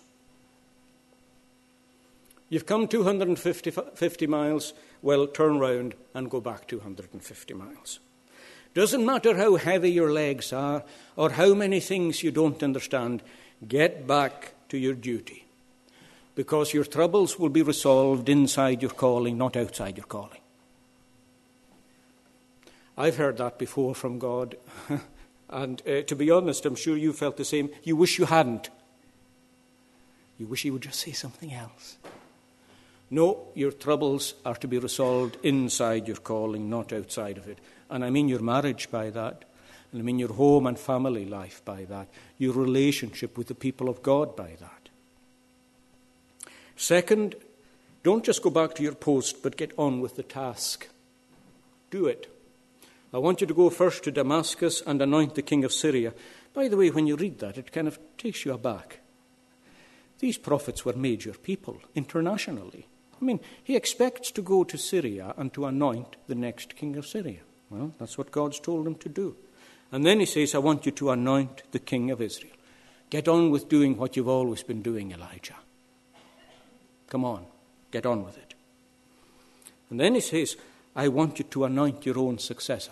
You've come 250 miles, well, turn round and go back 250 miles. Doesn't matter how heavy your legs are or how many things you don't understand, get back to your duty. Because your troubles will be resolved inside your calling, not outside your calling. I've heard that before from God. And to be honest, I'm sure you felt the same. You wish you hadn't. You wish he would just say something else. No, your troubles are to be resolved inside your calling, not outside of it. And I mean your marriage by that. And I mean your home and family life by that. Your relationship with the people of God by that. Second, don't just go back to your post, but get on with the task. Do it. I want you to go first to Damascus and anoint the king of Syria. By the way, when you read that, it kind of takes you aback. These prophets were major people internationally. I mean, he expects to go to Syria and to anoint the next king of Syria. Well, that's what God's told him to do. And then he says, I want you to anoint the king of Israel. Get on with doing what you've always been doing, Elijah. Come on, get on with it. And then he says, I want you to anoint your own successor.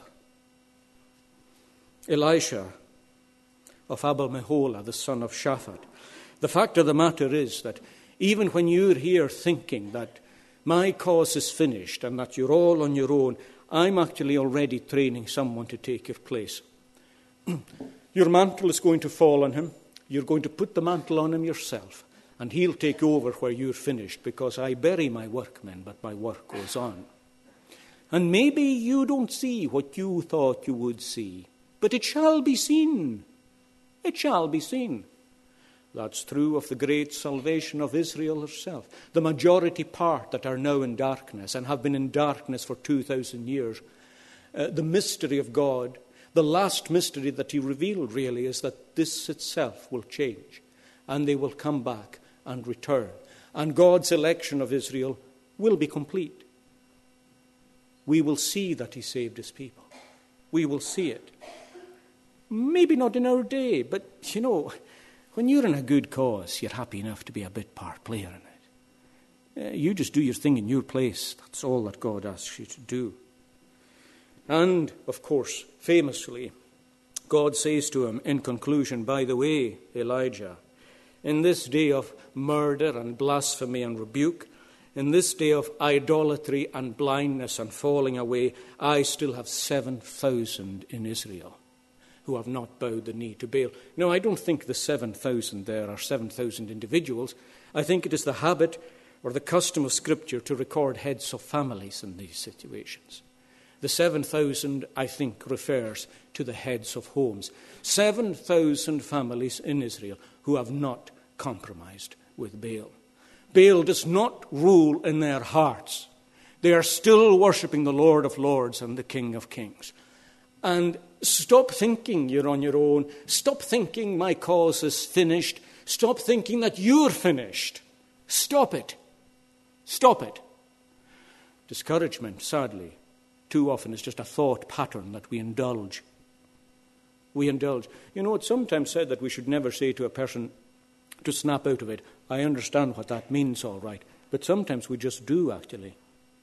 Elisha of Abel-Meholah, the son of Shaphat. The fact of the matter is that even when you're here thinking that my cause is finished and that you're all on your own, I'm actually already training someone to take your place. Your mantle is going to fall on him. You're going to put the mantle on him yourself. And he'll take over where you're finished, because I bury my workmen, but my work goes on. And maybe you don't see what you thought you would see, but it shall be seen. It shall be seen. That's true of the great salvation of Israel herself. The majority part that are now in darkness and have been in darkness for 2,000 years. The mystery of God, the last mystery that he revealed really is that this itself will change. And they will come back and return. And God's election of Israel will be complete. We will see that he saved his people. We will see it. Maybe not in our day, but, you know, when you're in a good cause, you're happy enough to be a bit part player in it. You just do your thing in your place. That's all that God asks you to do. And, of course, famously, God says to him in conclusion, by the way, Elijah, in this day of murder and blasphemy and rebuke, in this day of idolatry and blindness and falling away, I still have 7,000 in Israel who have not bowed the knee to Baal. No, I don't think the 7,000 there are 7,000 individuals. I think it is the habit or the custom of Scripture to record heads of families in these situations. The 7,000, I think, refers to the heads of homes. 7,000 families in Israel who have not compromised with Baal. Baal does not rule in their hearts. They are still worshipping the Lord of Lords and the King of Kings. And stop thinking you're on your own. Stop thinking my cause is finished. Stop thinking that you're finished. Stop it. Stop it. Discouragement, sadly, too often is just a thought pattern that we indulge. We indulge. You know, it's sometimes said that we should never say to a person to snap out of it. I understand what that means, all right. But sometimes we just do, actually.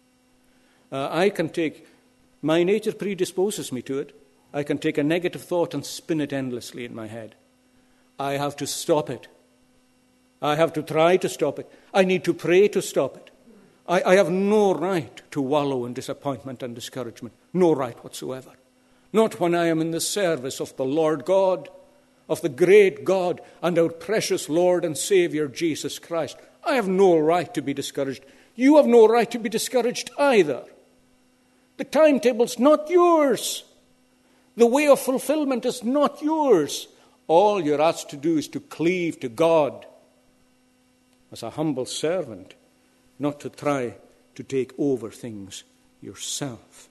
My nature predisposes me to it. I can take a negative thought and spin it endlessly in my head. I have to stop it. I have to try to stop it. I need to pray to stop it. I have no right to wallow in disappointment and discouragement. No right whatsoever. Not when I am in the service of the Lord God, of the great God and our precious Lord and Savior Jesus Christ. I have no right to be discouraged. You have no right to be discouraged either. The timetable's not yours. The way of fulfillment is not yours. All you're asked to do is to cleave to God as a humble servant, not to try to take over things yourself.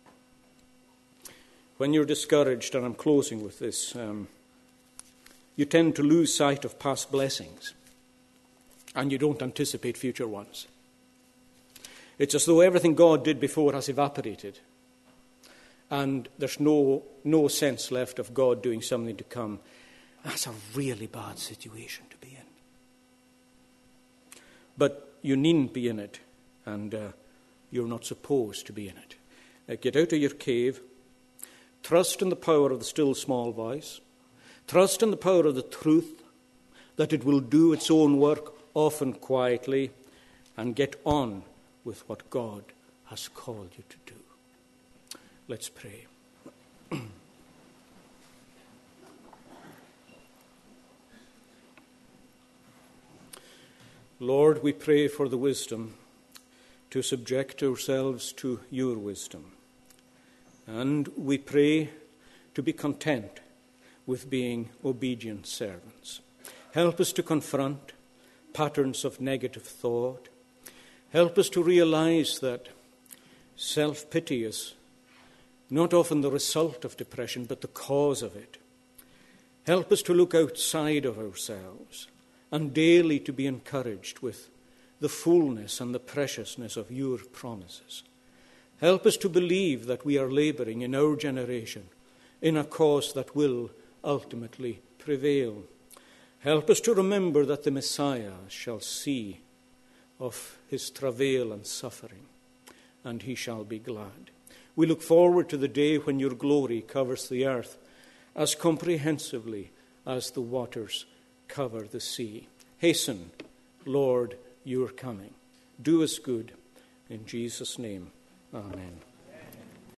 When you're discouraged, and I'm closing with this, you tend to lose sight of past blessings, and you don't anticipate future ones. It's as though everything God did before has evaporated, and there's no sense left of God doing something to come. That's a really bad situation to be in. But you needn't be in it, and you're not supposed to be in it. Get out of your cave. Trust in the power of the still small voice. Trust in the power of the truth, that it will do its own work, often quietly, and get on with what God has called you to do. Let's pray. Lord, we pray for the wisdom to subject ourselves to your wisdom. And we pray to be content with being obedient servants. Help us to confront patterns of negative thought. Help us to realize that self-pity is not often the result of depression, but the cause of it. Help us to look outside of ourselves and daily to be encouraged with the fullness and the preciousness of your promises. Help us to believe that we are laboring in our generation in a cause that will ultimately prevail. Help us to remember that the Messiah shall see of his travail and suffering, and he shall be glad. We look forward to the day when your glory covers the earth as comprehensively as the waters cover the sea. Hasten, Lord, your coming. Do us good. In Jesus' name, amen.